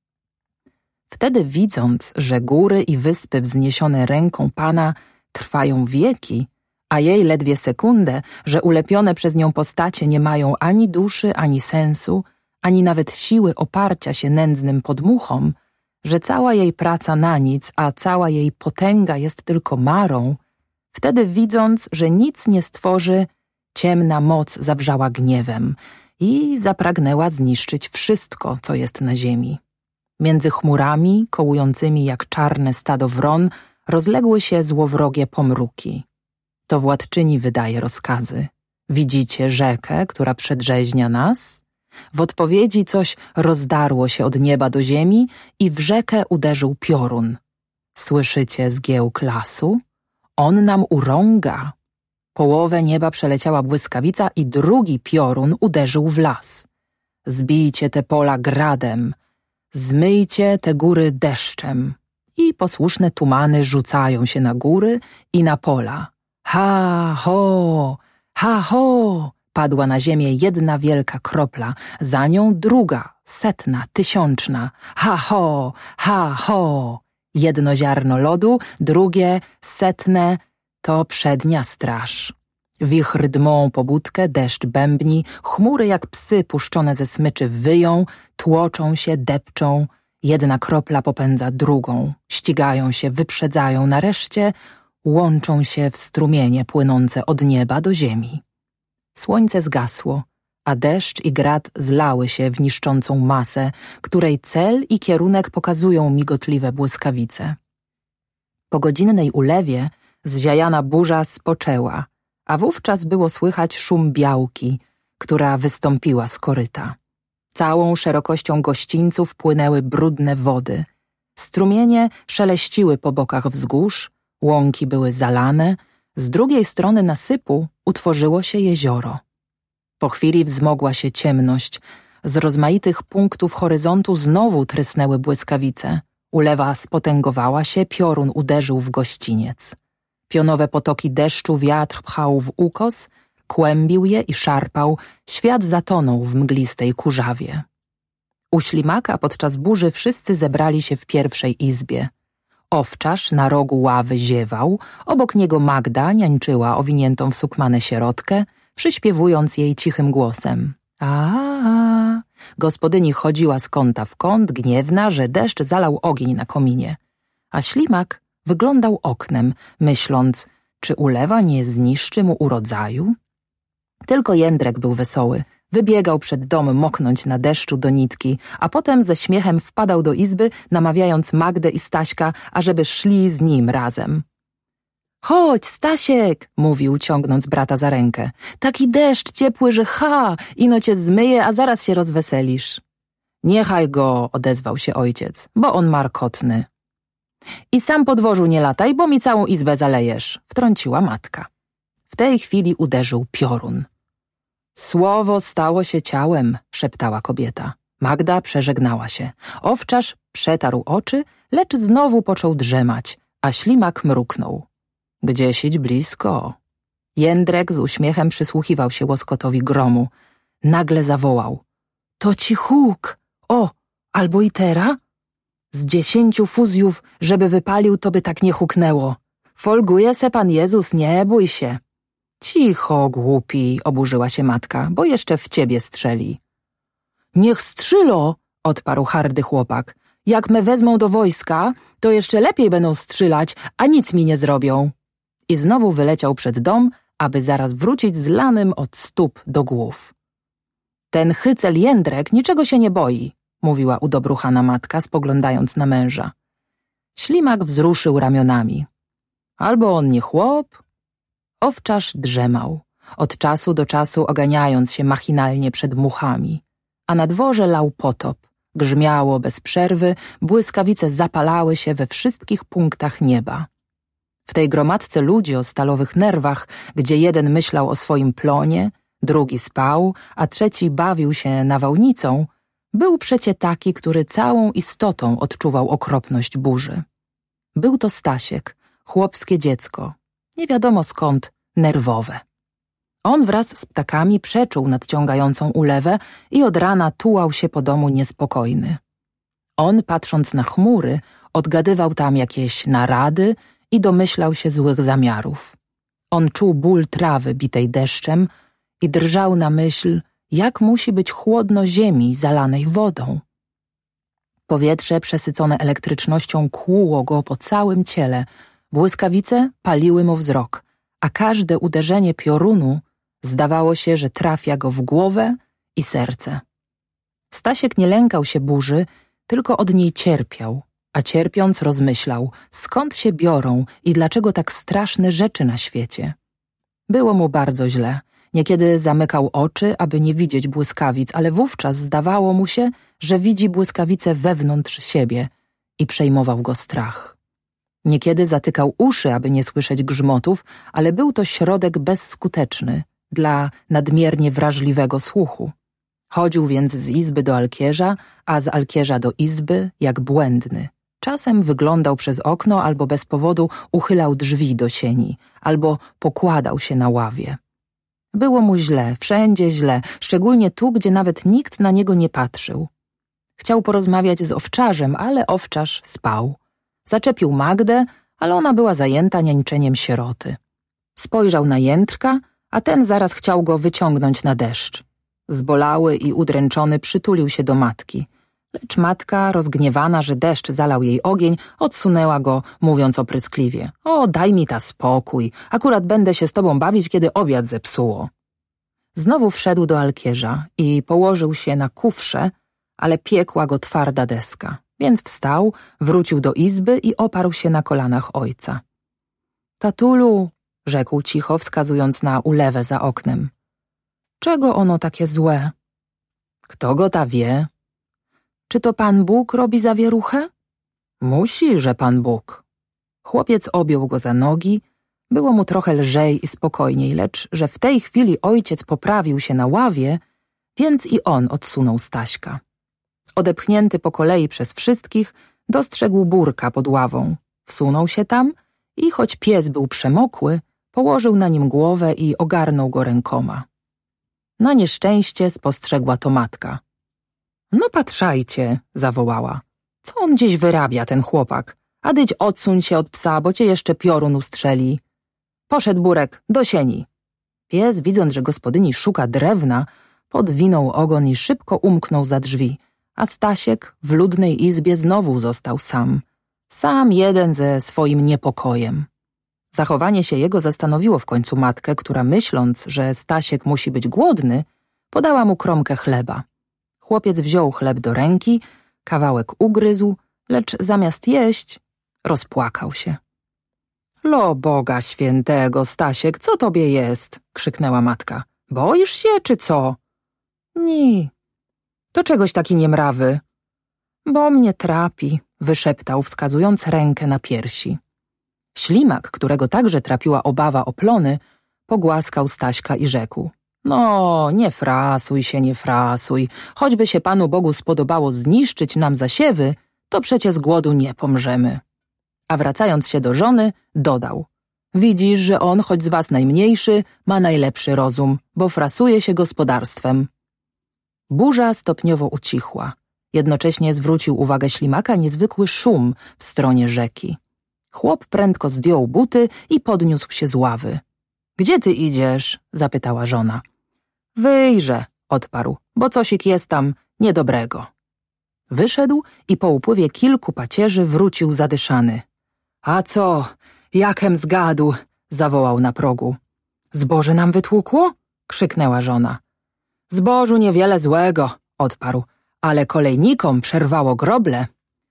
Wtedy widząc, że góry i wyspy wzniesione ręką Pana trwają wieki, a jej ledwie sekundę, że ulepione przez nią postacie nie mają ani duszy, ani sensu, ani nawet siły oparcia się nędznym podmuchom, że cała jej praca na nic, a cała jej potęga jest tylko marą, wtedy widząc, że nic nie stworzy, ciemna moc zawrzała gniewem i zapragnęła zniszczyć wszystko, co jest na ziemi. Między chmurami, kołującymi jak czarne stado wron, rozległy się złowrogie pomruki. To władczyni wydaje rozkazy. Widzicie rzekę, która przedrzeźnia nas? W odpowiedzi coś rozdarło się od nieba do ziemi i w rzekę uderzył piorun. Słyszycie zgiełk lasu? On nam urąga. Połowę nieba przeleciała błyskawica i drugi piorun uderzył w las. Zbijcie te pola gradem, zmyjcie te góry deszczem. I posłuszne tumany rzucają się na góry i na pola. Ha, ho, ha, ho! Padła na ziemię jedna wielka kropla, za nią druga, setna, tysiączna. Ha, ho, ha, ho! Jedno ziarno lodu, drugie, setne, to przednia straż. Wichry dmą pobudkę, deszcz bębni, chmury jak psy puszczone ze smyczy wyją, tłoczą się, depczą. Jedna kropla popędza drugą, ścigają się, wyprzedzają, nareszcie łączą się w strumienie płynące od nieba do ziemi. Słońce zgasło, a deszcz i grad zlały się w niszczącą masę, której cel i kierunek pokazują migotliwe błyskawice. Po godzinnej ulewie zziajana burza spoczęła, a wówczas było słychać szum białki, która wystąpiła z koryta. Całą szerokością gościńców płynęły brudne wody. Strumienie szeleściły po bokach wzgórz, łąki były zalane, z drugiej strony nasypu utworzyło się jezioro. Po chwili wzmogła się ciemność, z rozmaitych punktów horyzontu znowu trysnęły błyskawice. Ulewa spotęgowała się, piorun uderzył w gościniec. Pionowe potoki deszczu wiatr pchał w ukos, kłębił je i szarpał, świat zatonął w mglistej kurzawie. U ślimaka podczas burzy wszyscy zebrali się w pierwszej izbie. Owczarz na rogu ławy ziewał, obok niego Magda niańczyła owiniętą w sukmanę sierotkę, przyśpiewując jej cichym głosem. A. Gospodyni chodziła z kąta w kąt, gniewna, że deszcz zalał ogień na kominie. A ślimak wyglądał oknem, myśląc, czy ulewa nie zniszczy mu urodzaju? Tylko Jędrek był wesoły. Wybiegał przed dom moknąć na deszczu do nitki, a potem ze śmiechem wpadał do izby, namawiając Magdę i Staśka, ażeby szli z nim razem. Chodź, Stasiek, mówił, ciągnąc brata za rękę. Taki deszcz ciepły, że ino cię zmyje, a zaraz się rozweselisz. Niechaj go, odezwał się ojciec, bo on markotny. I sam po dworzu nie lataj, bo mi całą izbę zalejesz, wtrąciła matka. W tej chwili uderzył piorun. Słowo stało się ciałem, szeptała kobieta. Magda przeżegnała się. Owczarz przetarł oczy, lecz znowu począł drzemać, a ślimak mruknął. Gdzieś idź blisko. Jędrek z uśmiechem przysłuchiwał się łoskotowi gromu. Nagle zawołał. To ci huk! O, albo i tera? Z 10 fuzjów, żeby wypalił, to by tak nie huknęło. Folguje se Pan Jezus, nie bój się. Cicho, głupi, oburzyła się matka, bo jeszcze w ciebie strzeli. Niech strzylo, odparł hardy chłopak. Jak me wezmą do wojska, to jeszcze lepiej będą strzelać, a nic mi nie zrobią. I znowu wyleciał przed dom, aby zaraz wrócić zlanym od stóp do głów. Ten hycel Jędrek niczego się nie boi, mówiła udobruchana matka, spoglądając na męża. Ślimak wzruszył ramionami. Albo on nie chłop? Owczarz drzemał, od czasu do czasu oganiając się machinalnie przed muchami, a na dworze lał potop. Grzmiało bez przerwy, błyskawice zapalały się we wszystkich punktach nieba. W tej gromadce ludzi o stalowych nerwach, gdzie jeden myślał o swoim plonie, drugi spał, a trzeci bawił się nawałnicą, był przecie taki, który całą istotą odczuwał okropność burzy. Był to Stasiek, chłopskie dziecko, nie wiadomo skąd, nerwowe. On wraz z ptakami przeczuł nadciągającą ulewę i od rana tułał się po domu niespokojny. On, patrząc na chmury, odgadywał tam jakieś narady i domyślał się złych zamiarów. On czuł ból trawy bitej deszczem i drżał na myśl, jak musi być chłodno ziemi zalanej wodą. Powietrze przesycone elektrycznością kłuło go po całym ciele, błyskawice paliły mu wzrok, a każde uderzenie piorunu zdawało się, że trafia go w głowę i serce. Stasiek nie lękał się burzy, tylko od niej cierpiał, a cierpiąc rozmyślał, skąd się biorą i dlaczego tak straszne rzeczy na świecie. Było mu bardzo źle. Niekiedy zamykał oczy, aby nie widzieć błyskawic, ale wówczas zdawało mu się, że widzi błyskawice wewnątrz siebie i przejmował go strach. Niekiedy zatykał uszy, aby nie słyszeć grzmotów, ale był to środek bezskuteczny dla nadmiernie wrażliwego słuchu. Chodził więc z izby do alkierza, a z alkierza do izby jak błędny. Czasem wyglądał przez okno albo bez powodu uchylał drzwi do sieni, albo pokładał się na ławie. Było mu źle, wszędzie źle, szczególnie tu, gdzie nawet nikt na niego nie patrzył. Chciał porozmawiać z owczarzem, ale owczarz spał. Zaczepił Magdę, ale ona była zajęta niańczeniem sieroty. Spojrzał na Jędrka, a ten zaraz chciał go wyciągnąć na deszcz. Zbolały i udręczony przytulił się do matki. Lecz matka, rozgniewana, że deszcz zalał jej ogień, odsunęła go, mówiąc opryskliwie: „O, daj mi ta spokój, akurat będę się z tobą bawić, kiedy obiad zepsuło”. Znowu wszedł do alkierza i położył się na kufrze, ale piekła go twarda deska, więc wstał, wrócił do izby i oparł się na kolanach ojca. „Tatulu”, rzekł cicho, wskazując na ulewę za oknem. „Czego ono takie złe?” „Kto go ta wie?” „Czy to Pan Bóg robi zawieruchę?” „Musi, że Pan Bóg”. Chłopiec objął go za nogi. Było mu trochę lżej i spokojniej, lecz że w tej chwili ojciec poprawił się na ławie, więc i on odsunął Staśka. Odepchnięty po kolei przez wszystkich, dostrzegł Burka pod ławą. Wsunął się tam i choć pies był przemokły, położył na nim głowę i ogarnął go rękoma. Na nieszczęście spostrzegła to matka. „No patrzajcie”, zawołała. „Co on gdzieś wyrabia, ten chłopak? A dyć odsuń się od psa, bo cię jeszcze piorun ustrzeli”. „Poszedł Burek, do sieni”. Pies, widząc, że gospodyni szuka drewna, podwinął ogon i szybko umknął za drzwi, a Stasiek w ludnej izbie znowu został sam. Sam jeden ze swoim niepokojem. Zachowanie się jego zastanowiło w końcu matkę, która myśląc, że Stasiek musi być głodny, podała mu kromkę chleba. Chłopiec wziął chleb do ręki, kawałek ugryzł, lecz zamiast jeść, rozpłakał się. „Lo Boga świętego, Stasiek, co tobie jest?” krzyknęła matka. „Boisz się, czy co?” „Nie”. „To czegoś taki niemrawy?” „Bo mnie trapi”, wyszeptał, wskazując rękę na piersi. Ślimak, którego także trapiła obawa o plony, pogłaskał Staśka i rzekł: „No, nie frasuj się, nie frasuj. Choćby się Panu Bogu spodobało zniszczyć nam zasiewy, to przecie z głodu nie pomrzemy”. A wracając się do żony, dodał: „Widzisz, że on, choć z was najmniejszy, ma najlepszy rozum, bo frasuje się gospodarstwem”. Burza stopniowo ucichła. Jednocześnie zwrócił uwagę Ślimaka niezwykły szum w stronie rzeki. Chłop prędko zdjął buty i podniósł się z ławy. „Gdzie ty idziesz?” zapytała żona. „Wyjrzę”, odparł, „bo cosik jest tam niedobrego”. Wyszedł i po upływie kilku pacierzy wrócił zadyszany. „A co? Jakem zgadł?” zawołał na progu. „Zboże nam wytłukło?” krzyknęła żona. „Zbożu niewiele złego”, odparł, „ale kolejnikom przerwało groble”.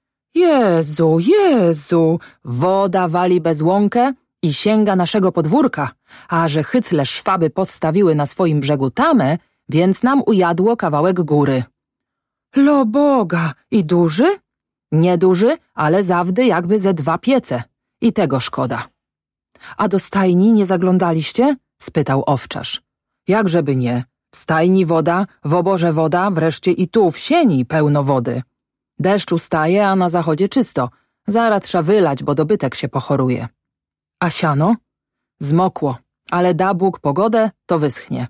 „Jezu, Jezu, woda wali bez łąkę i sięga naszego podwórka, a że hycle szwaby postawiły na swoim brzegu tamę, więc nam ujadło kawałek góry”. „Lo Boga, i duży?” „Nieduży, ale zawdy jakby ze 2 piece. I tego szkoda”. „A do stajni nie zaglądaliście?” spytał owczarz. „Jakżeby nie. W stajni woda, w oborze woda, wreszcie i tu w sieni pełno wody. Deszcz ustaje, a na zachodzie czysto. Zaraz trzeba wylać, bo dobytek się pochoruje”. „A siano?” „Zmokło, ale da Bóg pogodę, to wyschnie”.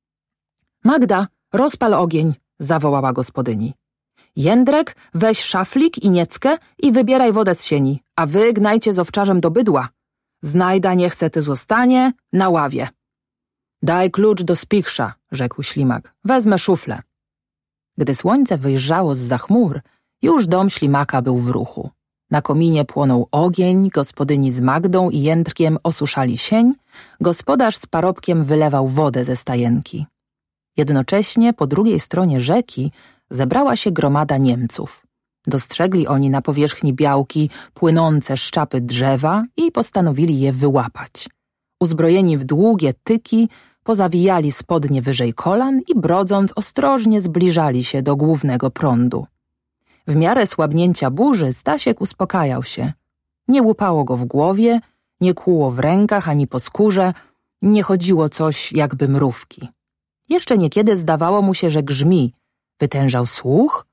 „Magda, rozpal ogień”, zawołała gospodyni. „Jędrek, weź szaflik i nieckę i wybieraj wodę z sieni, a wy gnajcie z owczarzem do bydła. znajda niechce ty zostanie na ławie. Daj klucz do spichrza, rzekł ślimak, wezmę szuflę. Gdy słońce wyjrzało zza chmur, już dom ślimaka był w ruchu. Na kominie płonął ogień, gospodyni z Magdą i Jędrkiem osuszali sień, gospodarz z parobkiem wylewał wodę ze stajenki. Jednocześnie po drugiej stronie rzeki zebrała się gromada Niemców. Dostrzegli oni na powierzchni Białki płynące szczapy drzewa i postanowili je wyłapać. Uzbrojeni w długie tyki, pozawijali spodnie wyżej kolan i brodząc ostrożnie zbliżali się do głównego prądu. W miarę słabnięcia burzy Stasiek uspokajał się. Nie łupało go w głowie, nie kłuło w rękach ani po skórze, nie chodziło coś jakby mrówki. Jeszcze niekiedy zdawało mu się, że grzmi. Wytężał słuch?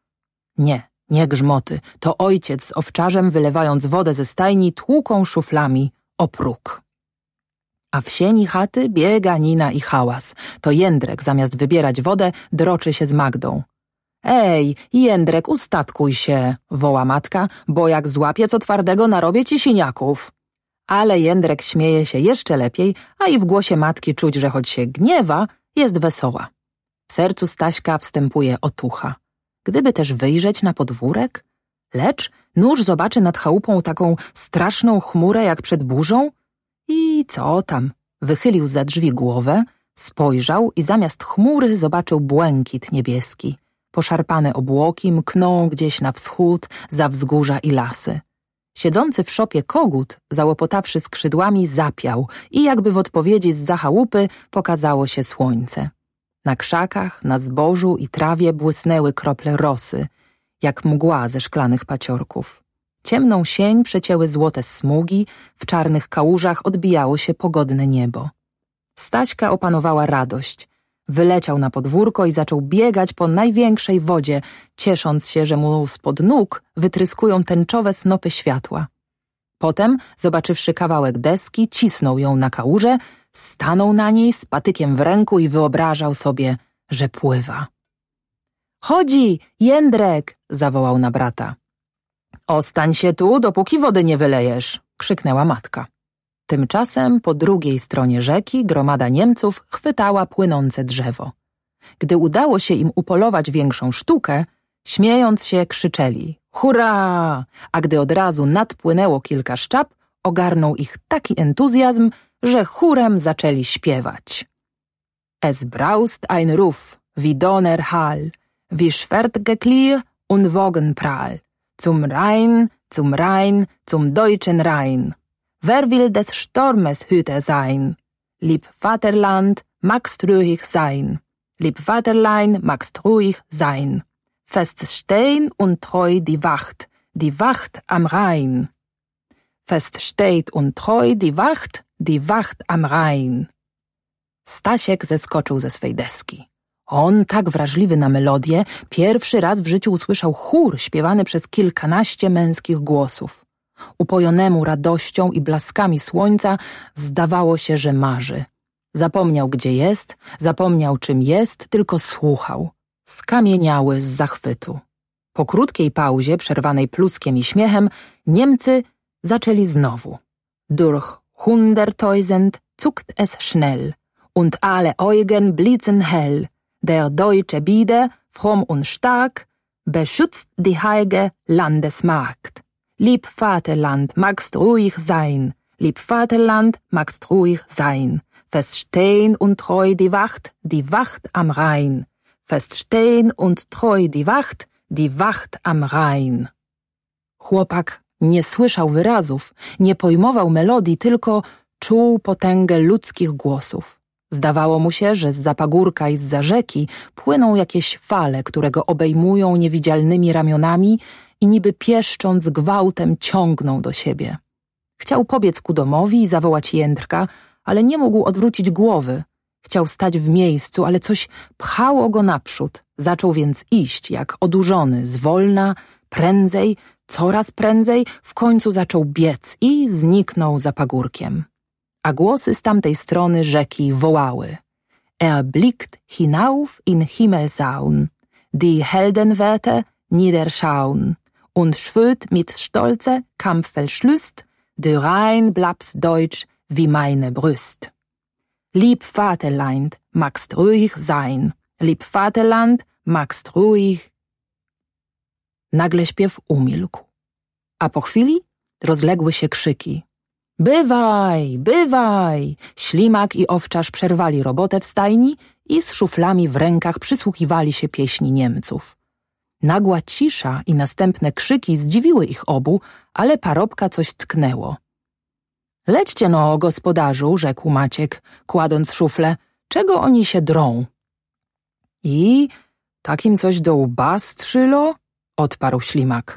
Nie grzmoty. To ojciec z owczarzem, wylewając wodę ze stajni, tłuką szuflami o próg. A w sieni chaty bieganina i hałas. To Jędrek, zamiast wybierać wodę, droczy się z Magdą. Ej, Jędrek, ustatkuj się, woła matka, bo jak złapię co twardego, narobię ci siniaków. Ale Jędrek śmieje się jeszcze lepiej, a i w głosie matki czuć, że choć się gniewa, jest wesoła. W sercu Staśka wstępuje otucha. Gdyby też wyjrzeć na podwórek? Lecz nóż zobaczy nad chałupą taką straszną chmurę jak przed burzą? I co tam? Wychylił za drzwi głowę, spojrzał i zamiast chmury zobaczył błękit niebieski. Poszarpane obłoki mkną gdzieś na wschód, za wzgórza i lasy. Siedzący w szopie kogut, załopotawszy skrzydłami, zapiał i jakby w odpowiedzi zza chałupy pokazało się słońce. Na krzakach, na zbożu i trawie błysnęły krople rosy, jak mgła ze szklanych paciorków. Ciemną sień przecięły złote smugi, w czarnych kałużach odbijało się pogodne niebo. Staśka opanowała radość. Wyleciał na podwórko i zaczął biegać po największej wodzie, ciesząc się, że mu spod nóg wytryskują tęczowe snopy światła. Potem, zobaczywszy kawałek deski, cisnął ją na kałużę, stanął na niej z patykiem w ręku i wyobrażał sobie, że pływa. Chodzi, Jędrek! Zawołał na brata. Ostań się tu, dopóki wody nie wylejesz! Krzyknęła matka. Tymczasem po drugiej stronie rzeki gromada Niemców chwytała płynące drzewo. Gdy udało się im upolować większą sztukę, śmiejąc się krzyczeli hurra! A gdy od razu nadpłynęło kilka szczap, ogarnął ich taki entuzjazm, że chórem zaczęli śpiewać. Es braust ein Ruf, wie Donner Hall, wie Schwertgeklir und Wogenprall, zum Rhein, zum deutschen Rhein. Wer will des Sturmes Hüter sein? Lieb Vaterland, magst ruhig sein. Lieb Vaterlein, magst ruhig sein. Fest stehen und treu die Wacht am Rhein. Fest steht und treu die Wacht am Rhein. Stasiek zeskoczył ze swej deski. On, tak wrażliwy na melodię, pierwszy raz w życiu usłyszał chór śpiewany przez kilkanaście męskich głosów. Upojonemu radością i blaskami słońca zdawało się, że marzy. Zapomniał, gdzie jest, zapomniał, czym jest, tylko słuchał. Skamieniały z zachwytu. Po krótkiej pauzie, przerwanej pluckiem i śmiechem, Niemcy zaczęli znowu. Durch 100.000 zuckt es schnell, und alle Augen blitzen hell. Der deutsche Bieder, fromm und stark, beschützt die heilige Landesmarkt. Lieb Vaterland, magst ruhig sein. Lieb Vaterland, magst ruhig sein. Fest stehen und treu die Wacht am Rhein. Fest stehen und treu die Wacht am Rhein. Chłopak nie słyszał wyrazów, nie pojmował melodii, tylko czuł potęgę ludzkich głosów. Zdawało mu się, że zza pagórka i zza rzeki płyną jakieś fale, które go obejmują niewidzialnymi ramionami i niby pieszcząc gwałtem ciągną do siebie. Chciał pobiec ku domowi i zawołać Jędrka, ale nie mógł odwrócić głowy. Chciał stać w miejscu, ale coś pchało go naprzód. Zaczął więc iść, jak odurzony, zwolna, prędzej, coraz prędzej, w końcu zaczął biec i zniknął za pagórkiem. A głosy z tamtej strony rzeki wołały. Blickt hinauf in Himmelsaun, die Heldenwerte niederschauen und schwört mit stolze Kampfverschlüsst de Rhein blabst deutsch wie meine Brust. Lieb Vaterland, magst ruhig sein. Lieb Vaterland, magst ruhig. Nagle śpiew umilkł, a po chwili rozległy się krzyki. Bywaj, bywaj! Ślimak i owczarz przerwali robotę w stajni i z szuflami w rękach przysłuchiwali się pieśni Niemców. Nagła cisza i następne krzyki zdziwiły ich obu, ale parobka coś tknęło. Lećcie no, gospodarzu, rzekł Maciek, kładąc szuflę, czego oni się drą? I takim coś do łba strzylo? Odparł Ślimak.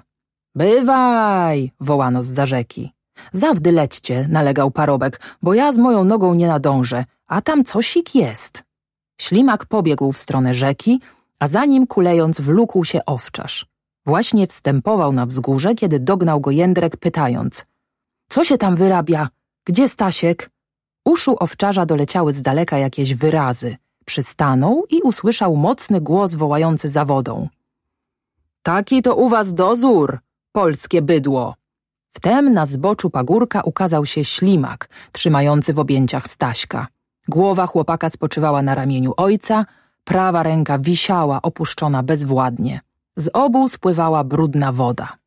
Bywaj, wołano zza rzeki. Zawdy lećcie, nalegał parobek, bo ja z moją nogą nie nadążę, a tam cosik jest. Ślimak pobiegł w stronę rzeki, a za nim kulejąc wlókł się owczarz. Właśnie wstępował na wzgórze, kiedy dognał go Jędrek, pytając: co się tam wyrabia? Gdzie Stasiek? Uszu owczarza doleciały z daleka jakieś wyrazy. Przystanął i usłyszał mocny głos wołający za wodą. Taki to u was dozór, polskie bydło. Wtem na zboczu pagórka ukazał się Ślimak, trzymający w objęciach Staśka. Głowa chłopaka spoczywała na ramieniu ojca, prawa ręka wisiała opuszczona bezwładnie. Z obu spływała brudna woda.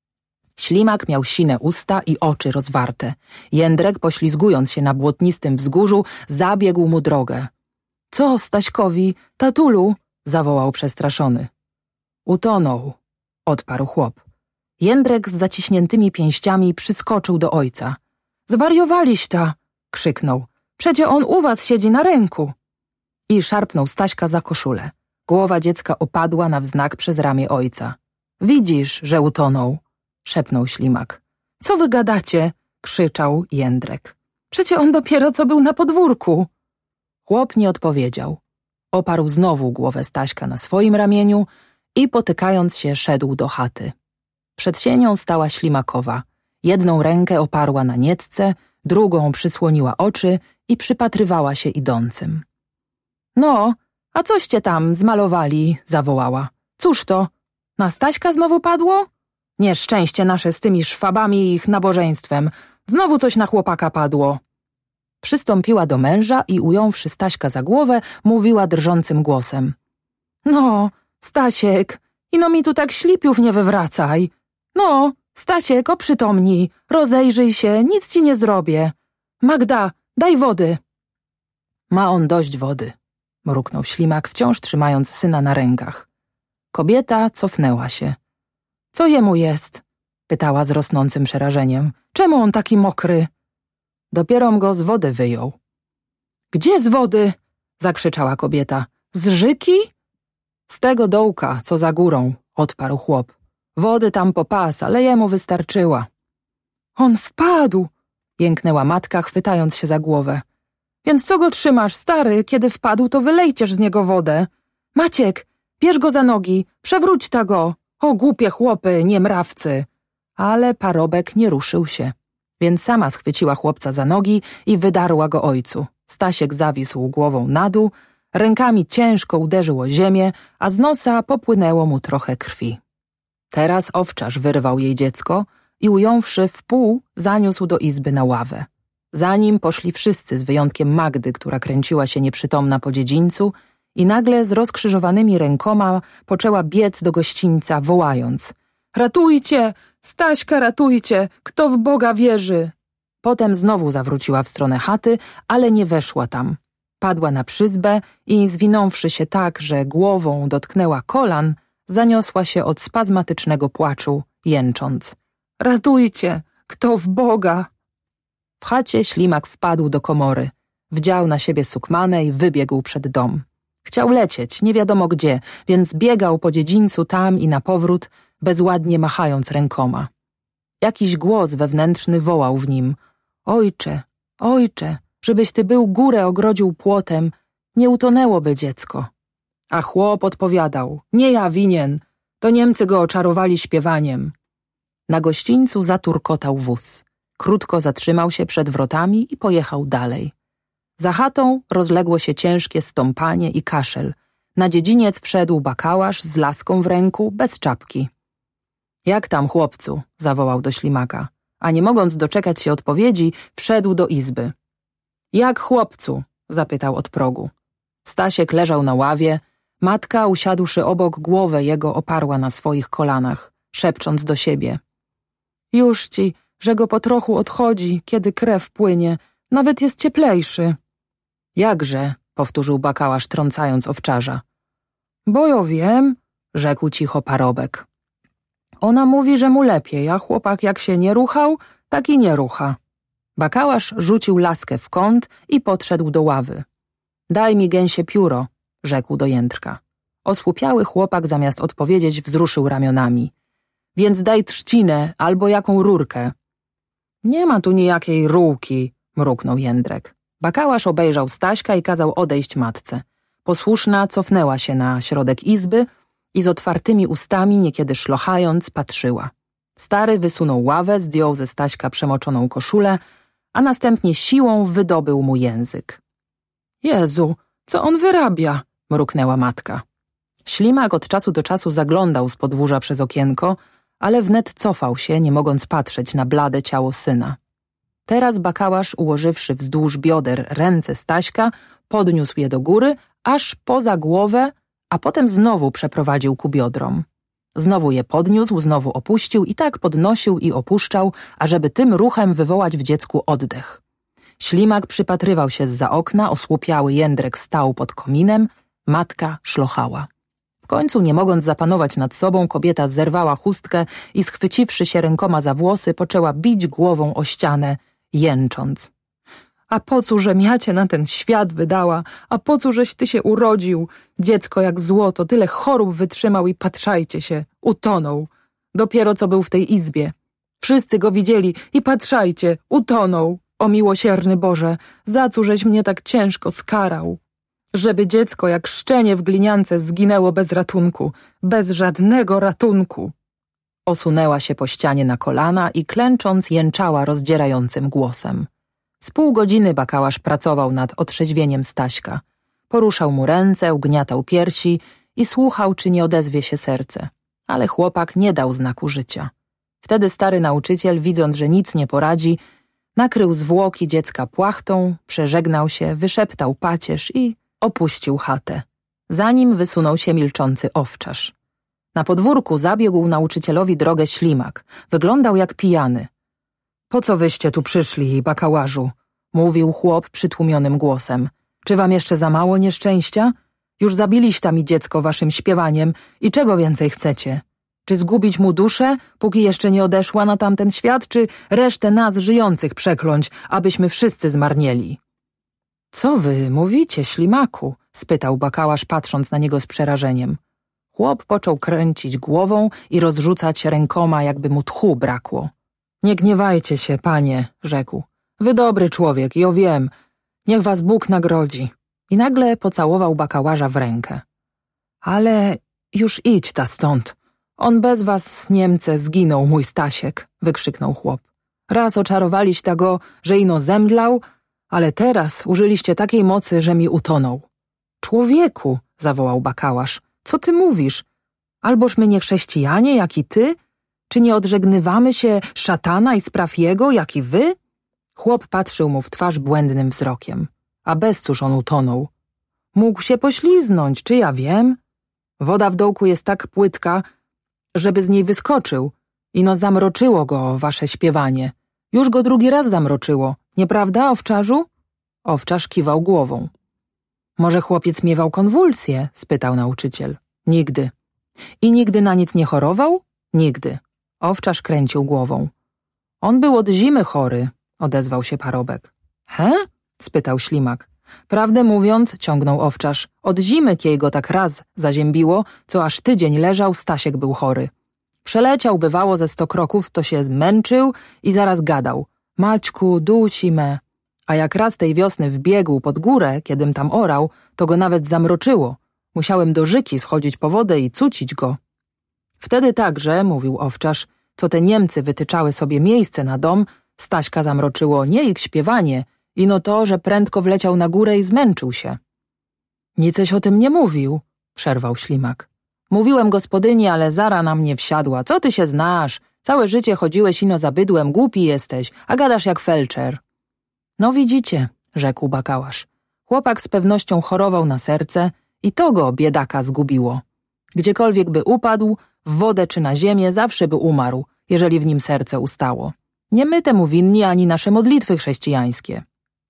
Ślimak miał sine usta i oczy rozwarte. Jędrek, poślizgując się na błotnistym wzgórzu, zabiegł mu drogę. — Co, Staśkowi, tatulu? — zawołał przestraszony. — Utonął — odparł chłop. Jędrek z zaciśniętymi pięściami przyskoczył do ojca. — Zwariowaliś ta! — krzyknął. — Przecie on u was siedzi na ręku! I szarpnął Staśka za koszulę. Głowa dziecka opadła na wznak przez ramię ojca. — Widzisz, że utonął! — szepnął Ślimak. — Co wy gadacie? — krzyczał Jędrek. — Przecie on dopiero co był na podwórku! Chłop nie odpowiedział. Oparł znowu głowę Staśka na swoim ramieniu i potykając się szedł do chaty. Przed sienią stała Ślimakowa. Jedną rękę oparła na niecce, drugą przysłoniła oczy i przypatrywała się idącym. — No, a coście tam zmalowali? — zawołała. — Cóż to? Na Staśka znowu padło? Nieszczęście nasze z tymi szwabami i ich nabożeństwem. Znowu coś na chłopaka padło. Przystąpiła do męża i ująwszy Staśka za głowę, mówiła drżącym głosem. — No, Stasiek, ino mi tu tak ślipiów nie wywracaj. No, Stasiek, oprzytomnij, rozejrzyj się, nic ci nie zrobię. Magda, daj wody. Ma on dość wody, mruknął Ślimak, wciąż trzymając syna na rękach. Kobieta cofnęła się. Co jemu jest? Pytała z rosnącym przerażeniem. Czemu on taki mokry? Dopierom go z wody wyjął. Gdzie z wody? Zakrzyczała kobieta. Z rzeki? Z tego dołka, co za górą, odparł chłop. Wody tam po pas, ale jemu wystarczyła. On wpadł, jęknęła matka, chwytając się za głowę. Więc co go trzymasz, stary? Kiedy wpadł, to wylejciesz z niego wodę. Maciek, bierz go za nogi, przewróć ta go. O, głupie chłopy, niemrawcy. Ale parobek nie ruszył się, więc sama schwyciła chłopca za nogi i wydarła go ojcu. Stasiek zawisł głową na dół, rękami ciężko uderzył o ziemię, a z nosa popłynęło mu trochę krwi. Teraz owczarz wyrwał jej dziecko i ująwszy w pół, zaniósł do izby na ławę. Za nim poszli wszyscy z wyjątkiem Magdy, która kręciła się nieprzytomna po dziedzińcu i nagle z rozkrzyżowanymi rękoma poczęła biec do gościńca, wołając: Ratujcie! Staśka ratujcie! Kto w Boga wierzy? Potem znowu zawróciła w stronę chaty, ale nie weszła tam. Padła na przyzbę i zwinąwszy się tak, że głową dotknęła kolan, zaniosła się od spazmatycznego płaczu, jęcząc: Ratujcie! Kto w Boga? W chacie Ślimak wpadł do komory, wdział na siebie sukmanę i wybiegł przed dom. Chciał lecieć, nie wiadomo gdzie, więc biegał po dziedzińcu tam i na powrót, bezładnie machając rękoma. Jakiś głos wewnętrzny wołał w nim: Ojcze, ojcze, żebyś ty był górę ogrodził płotem, nie utonęłoby dziecko. A chłop odpowiadał: Nie ja winien, to Niemcy go oczarowali śpiewaniem. Na gościńcu zaturkotał wóz. Krótko zatrzymał się przed wrotami i pojechał dalej. Za chatą rozległo się ciężkie stąpanie i kaszel. Na dziedziniec wszedł bakałasz z laską w ręku, bez czapki. Jak tam, chłopcu? Zawołał do Ślimaka. a nie mogąc doczekać się odpowiedzi, wszedł do izby. Jak chłopcu? Zapytał od progu. Stasiek leżał na ławie, matka, usiadłszy obok, głowę jego oparła na swoich kolanach, szepcząc do siebie. Już ci, że go po trochu odchodzi, kiedy krew płynie, nawet jest cieplejszy. Jakże? Powtórzył Bakałasz, trącając owczarza. Bo ja wiem, rzekł cicho parobek. Ona mówi, że mu lepiej, a chłopak jak się nie ruchał, tak i nie rucha. Bakałasz rzucił laskę w kąt i podszedł do ławy. Daj mi gęsie pióro, rzekł do jędrka. Osłupiały chłopak zamiast odpowiedzieć wzruszył ramionami. Więc daj trzcinę albo jaką rurkę. Nie ma tu nijakiej rurki, mruknął jędrek. Bakałasz obejrzał Staśka i kazał odejść matce. Posłuszna cofnęła się na środek izby i z otwartymi ustami, niekiedy szlochając, patrzyła. Stary wysunął ławę, zdjął ze Staśka przemoczoną koszulę, a następnie siłą wydobył mu język. Jezu, co on wyrabia? Mruknęła matka. Ślimak od czasu do czasu zaglądał z podwórza przez okienko, ale wnet cofał się, nie mogąc patrzeć na blade ciało syna. Teraz Bakałasz, ułożywszy wzdłuż bioder ręce Staśka, podniósł je do góry, aż poza głowę, a potem znowu przeprowadził ku biodrom. Znowu je podniósł, znowu opuścił i tak podnosił i opuszczał, ażeby tym ruchem wywołać w dziecku oddech. Ślimak przypatrywał się zza okna, osłupiały jędrek stał pod kominem, matka szlochała. W końcu, nie mogąc zapanować nad sobą, kobieta zerwała chustkę i schwyciwszy się rękoma za włosy, poczęła bić głową o ścianę, jęcząc. A po co, żem ja cię na ten świat wydała? A po co, żeś ty się urodził? Dziecko jak złoto, tyle chorób wytrzymał i patrzajcie się, utonął. Dopiero co był w tej izbie. Wszyscy go widzieli i patrzajcie, utonął. O miłosierny Boże, za co żeś mnie tak ciężko skarał? Żeby dziecko jak szczenie w gliniance zginęło bez ratunku, bez żadnego ratunku. Osunęła się po ścianie na kolana i klęcząc jęczała rozdzierającym głosem. Z pół godziny Bakałasz pracował nad otrzeźwieniem Staśka. Poruszał mu ręce, ugniatał piersi i słuchał, czy nie odezwie się serce. Ale chłopak nie dał znaku życia. Wtedy stary nauczyciel, widząc, że nic nie poradzi, nakrył zwłoki dziecka płachtą, przeżegnał się, wyszeptał pacierz i opuścił chatę. Za nim wysunął się milczący owczarz. Na podwórku zabiegł nauczycielowi drogę Ślimak. Wyglądał jak pijany. Po co wyście tu przyszli, Bakałażu? Mówił chłop przytłumionym głosem. Czy wam jeszcze za mało nieszczęścia? Już zabiliście mi dziecko waszym śpiewaniem i czego więcej chcecie? Czy zgubić mu duszę, póki jeszcze nie odeszła na tamten świat, czy resztę nas żyjących przekląć, abyśmy wszyscy zmarnieli? Co wy mówicie, Ślimaku? Spytał Bakałasz, patrząc na niego z przerażeniem. Chłop począł kręcić głową i rozrzucać rękoma, jakby mu tchu brakło. Nie gniewajcie się, panie, rzekł. Wy dobry człowiek, ja wiem. Niech was Bóg nagrodzi. I nagle pocałował Bakałaża w rękę. Ale już idź ta stąd. On bez was, Niemce, zginął mój Stasiek, wykrzyknął chłop. Raz oczarowaliście go, że ino zemdlał, ale teraz użyliście takiej mocy, że mi utonął. Człowieku, zawołał Bakałasz, co ty mówisz? Alboż my nie chrześcijanie, jak i ty? Czy nie odżegnywamy się szatana i spraw jego, jak i wy? Chłop patrzył mu w twarz błędnym wzrokiem. A bez cóż on utonął? Mógł się pośliznąć, czy ja wiem? Woda w dołku jest tak płytka, żeby z niej wyskoczył. Ino zamroczyło go wasze śpiewanie. Już go drugi raz zamroczyło, nieprawda, owczarzu? Owczarz kiwał głową. Może chłopiec miewał konwulsje? Spytał nauczyciel. Nigdy. I nigdy na nic nie chorował? Nigdy. Owczarz kręcił głową. On był od zimy chory, odezwał się parobek. He? Spytał Ślimak. Prawdę mówiąc, ciągnął owczarz, od zimy kiej go tak raz zaziębiło, co aż tydzień leżał, Stasiek był chory. Przeleciał bywało ze 100 kroków, to się zmęczył i zaraz gadał. Maćku, dusi me. A jak raz tej wiosny wbiegł pod górę, kiedym tam orał, to go nawet zamroczyło. Musiałem do rzeki schodzić po wodę i cucić go. Wtedy także, mówił owczarz, co te Niemcy wytyczały sobie miejsce na dom, Staśka zamroczyło nie ich śpiewanie, ino to, że prędko wleciał na górę i zmęczył się. Niceś o tym nie mówił, przerwał Ślimak. Mówiłem gospodyni, ale zara na mnie wsiadła. Co ty się znasz? Całe życie chodziłeś ino za bydłem, głupi jesteś, a gadasz jak felczer. No widzicie, rzekł Bakałasz. Chłopak z pewnością chorował na serce i to go, biedaka, zgubiło. Gdziekolwiek by upadł, w wodę czy na ziemię, zawsze by umarł, jeżeli w nim serce ustało. Nie my temu winni, ani nasze modlitwy chrześcijańskie.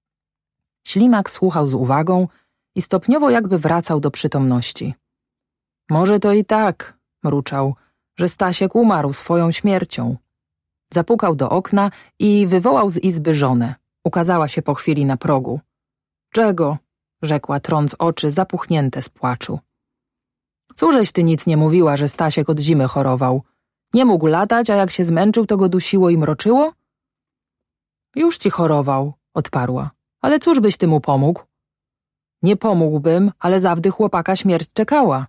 Ślimak słuchał z uwagą i stopniowo jakby wracał do przytomności. Może to i tak, mruczał, że Stasiek umarł swoją śmiercią. Zapukał do okna i wywołał z izby żonę. Ukazała się po chwili na progu. Czego? Rzekła, trąc oczy zapuchnięte z płaczu. Cóżeś ty nic nie mówiła, że Stasiek od zimy chorował? Nie mógł latać, a jak się zmęczył, to go dusiło i mroczyło? Już ci chorował, odparła. Ale cóż byś ty mu pomógł? Nie pomógłbym, ale zawdy chłopaka śmierć czekała.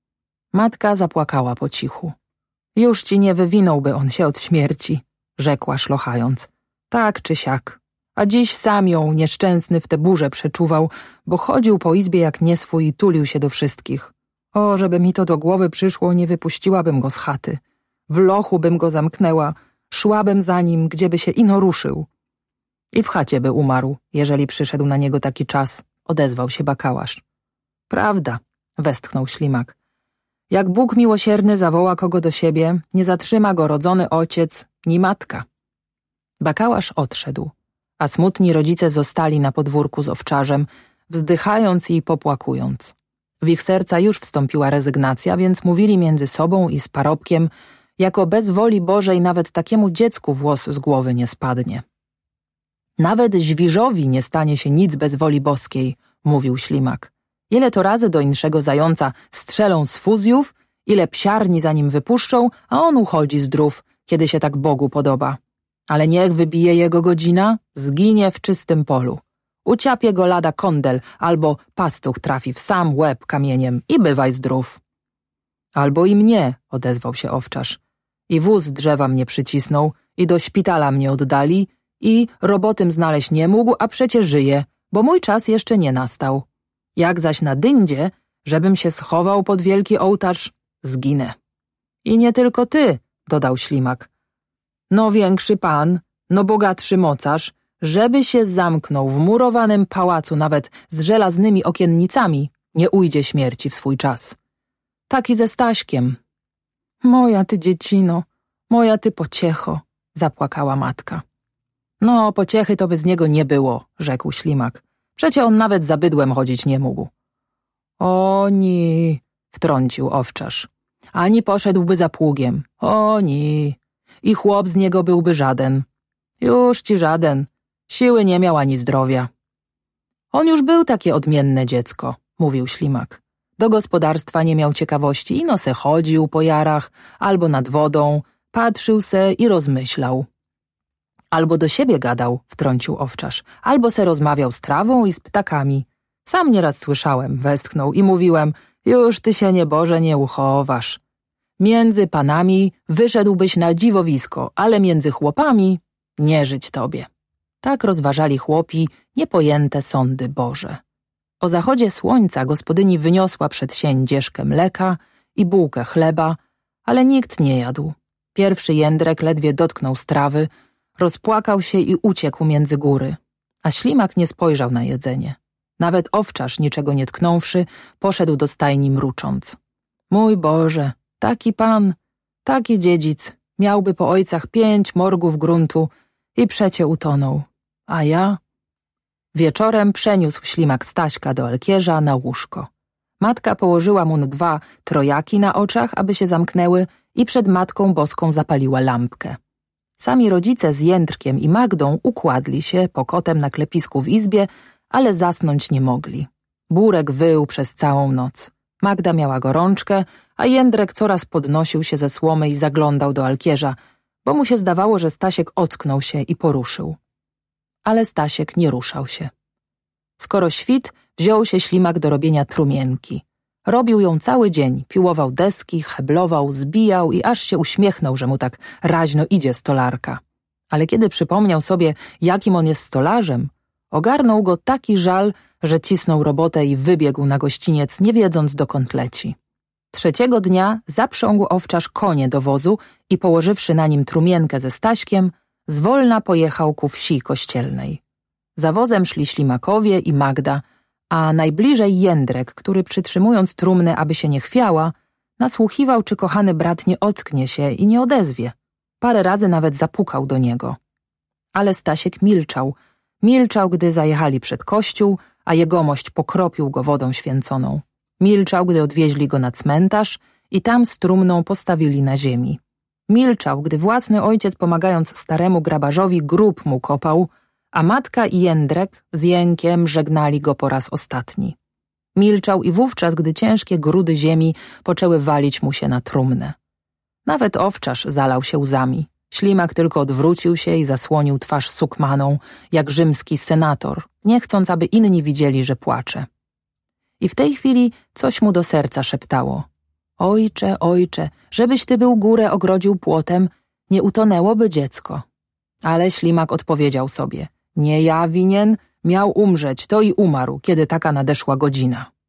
Matka zapłakała po cichu. Już ci nie wywinąłby on się od śmierci, rzekła szlochając. Tak czy siak. A dziś sam ją, nieszczęsny, w tę burzę przeczuwał, bo chodził po izbie jak nieswój i tulił się do wszystkich. O, żeby mi to do głowy przyszło, nie wypuściłabym go z chaty. W lochu bym go zamknęła, szłabym za nim, gdzieby się ino ruszył. I w chacie by umarł, jeżeli przyszedł na niego taki czas, odezwał się Bakałasz. Prawda, westchnął Ślimak. Jak Bóg miłosierny zawoła kogo do siebie, nie zatrzyma go rodzony ojciec, ni matka. Bakałasz odszedł, a smutni rodzice zostali na podwórku z owczarzem, wzdychając i popłakując. W ich serca już wstąpiła rezygnacja, więc mówili między sobą i z parobkiem, jako bez woli Bożej nawet takiemu dziecku włos z głowy nie spadnie. Nawet Żwirzowi nie stanie się nic bez woli boskiej, mówił Ślimak. Ile to razy do inszego zająca strzelą z fuzjów, ile psiarni za nim wypuszczą, a on uchodzi zdrów, kiedy się tak Bogu podoba. Ale niech wybije jego godzina, zginie w czystym polu. Uciapie go lada kondel, albo pastuch trafi w sam łeb kamieniem i bywaj zdrów. Albo i mnie, odezwał się owczarz. I wóz drzewa mnie przycisnął, i do szpitala mnie oddali, i robotym znaleźć nie mógł, a przecie żyje, bo mój czas jeszcze nie nastał. Jak zaś na dyndzie, żebym się schował pod wielki ołtarz, zginę. I nie tylko ty, dodał Ślimak. No większy pan, no bogatszy mocarz, żeby się zamknął w murowanym pałacu nawet z żelaznymi okiennicami, nie ujdzie śmierci w swój czas. Taki ze Staśkiem. Moja ty dziecino, moja ty pociecho, zapłakała matka. No, pociechy to by z niego nie było, rzekł Ślimak. Przecie on nawet za bydłem chodzić nie mógł. O nie, wtrącił owczarz. Ani poszedłby za pługiem. O nie. I chłop z niego byłby żaden. Już ci żaden. Siły nie miał ani zdrowia. On już był takie odmienne dziecko, mówił Ślimak. Do gospodarstwa nie miał ciekawości, ino se chodził po jarach, albo nad wodą, patrzył se i rozmyślał. Albo do siebie gadał, wtrącił owczarz, albo se rozmawiał z trawą i z ptakami. Sam nieraz słyszałem, westchnął i mówiłem, już ty się nieboże nie uchowasz. Między panami wyszedłbyś na dziwowisko, ale między chłopami nie żyć tobie. Tak rozważali chłopi niepojęte sądy Boże. O zachodzie słońca gospodyni wyniosła przed sień dzieżkę mleka i bułkę chleba, ale nikt nie jadł. Pierwszy jędrek ledwie dotknął strawy, rozpłakał się i uciekł między góry, a Ślimak nie spojrzał na jedzenie. Nawet owczarz, niczego nie tknąwszy, poszedł do stajni mrucząc. Mój Boże, taki pan, taki dziedzic, miałby po ojcach 5 morgów gruntu i przecie utonął. A ja? Wieczorem przeniósł Ślimak Staśka do Alkierza na łóżko. Matka położyła mu 2 trojaki na oczach, aby się zamknęły i przed Matką Boską zapaliła lampkę. Sami rodzice z Jędrkiem i Magdą układli się pokotem na klepisku w izbie, ale zasnąć nie mogli. Burek wył przez całą noc. Magda miała gorączkę, a Jędrek coraz podnosił się ze słomy i zaglądał do Alkierza, bo mu się zdawało, że Stasiek ocknął się i poruszył. Ale Stasiek nie ruszał się. Skoro świt, wziął się Ślimak do robienia trumienki. Robił ją cały dzień, piłował deski, heblował, zbijał i aż się uśmiechnął, że mu tak raźno idzie stolarka. Ale kiedy przypomniał sobie, jakim on jest stolarzem, ogarnął go taki żal, że cisnął robotę i wybiegł na gościniec, nie wiedząc dokąd leci. Trzeciego dnia zaprzągł owczarz konie do wozu i położywszy na nim trumienkę ze Staśkiem, zwolna pojechał ku wsi kościelnej. Za wozem szli Ślimakowie i Magda, a najbliżej Jędrek, który przytrzymując trumnę, aby się nie chwiała, nasłuchiwał, czy kochany brat nie ocknie się i nie odezwie. Parę razy nawet zapukał do niego. Ale Stasiek milczał, gdy zajechali przed kościół, a jegomość pokropił go wodą święconą. Milczał, gdy odwieźli go na cmentarz i tam z trumną postawili na ziemi. Milczał, gdy własny ojciec, pomagając staremu grabarzowi, grób mu kopał, a matka i Jędrek z jękiem żegnali go po raz ostatni. Milczał i wówczas, gdy ciężkie grudy ziemi poczęły walić mu się na trumnę. Nawet owczarz zalał się łzami. Ślimak tylko odwrócił się i zasłonił twarz sukmaną, jak rzymski senator, nie chcąc, aby inni widzieli, że płacze. I w tej chwili coś mu do serca szeptało. Ojcze, ojcze, żebyś ty był górę ogrodził płotem, nie utonęłoby dziecko. Ale Ślimak odpowiedział sobie, nie ja winien, miał umrzeć, to i umarł, kiedy taka nadeszła godzina.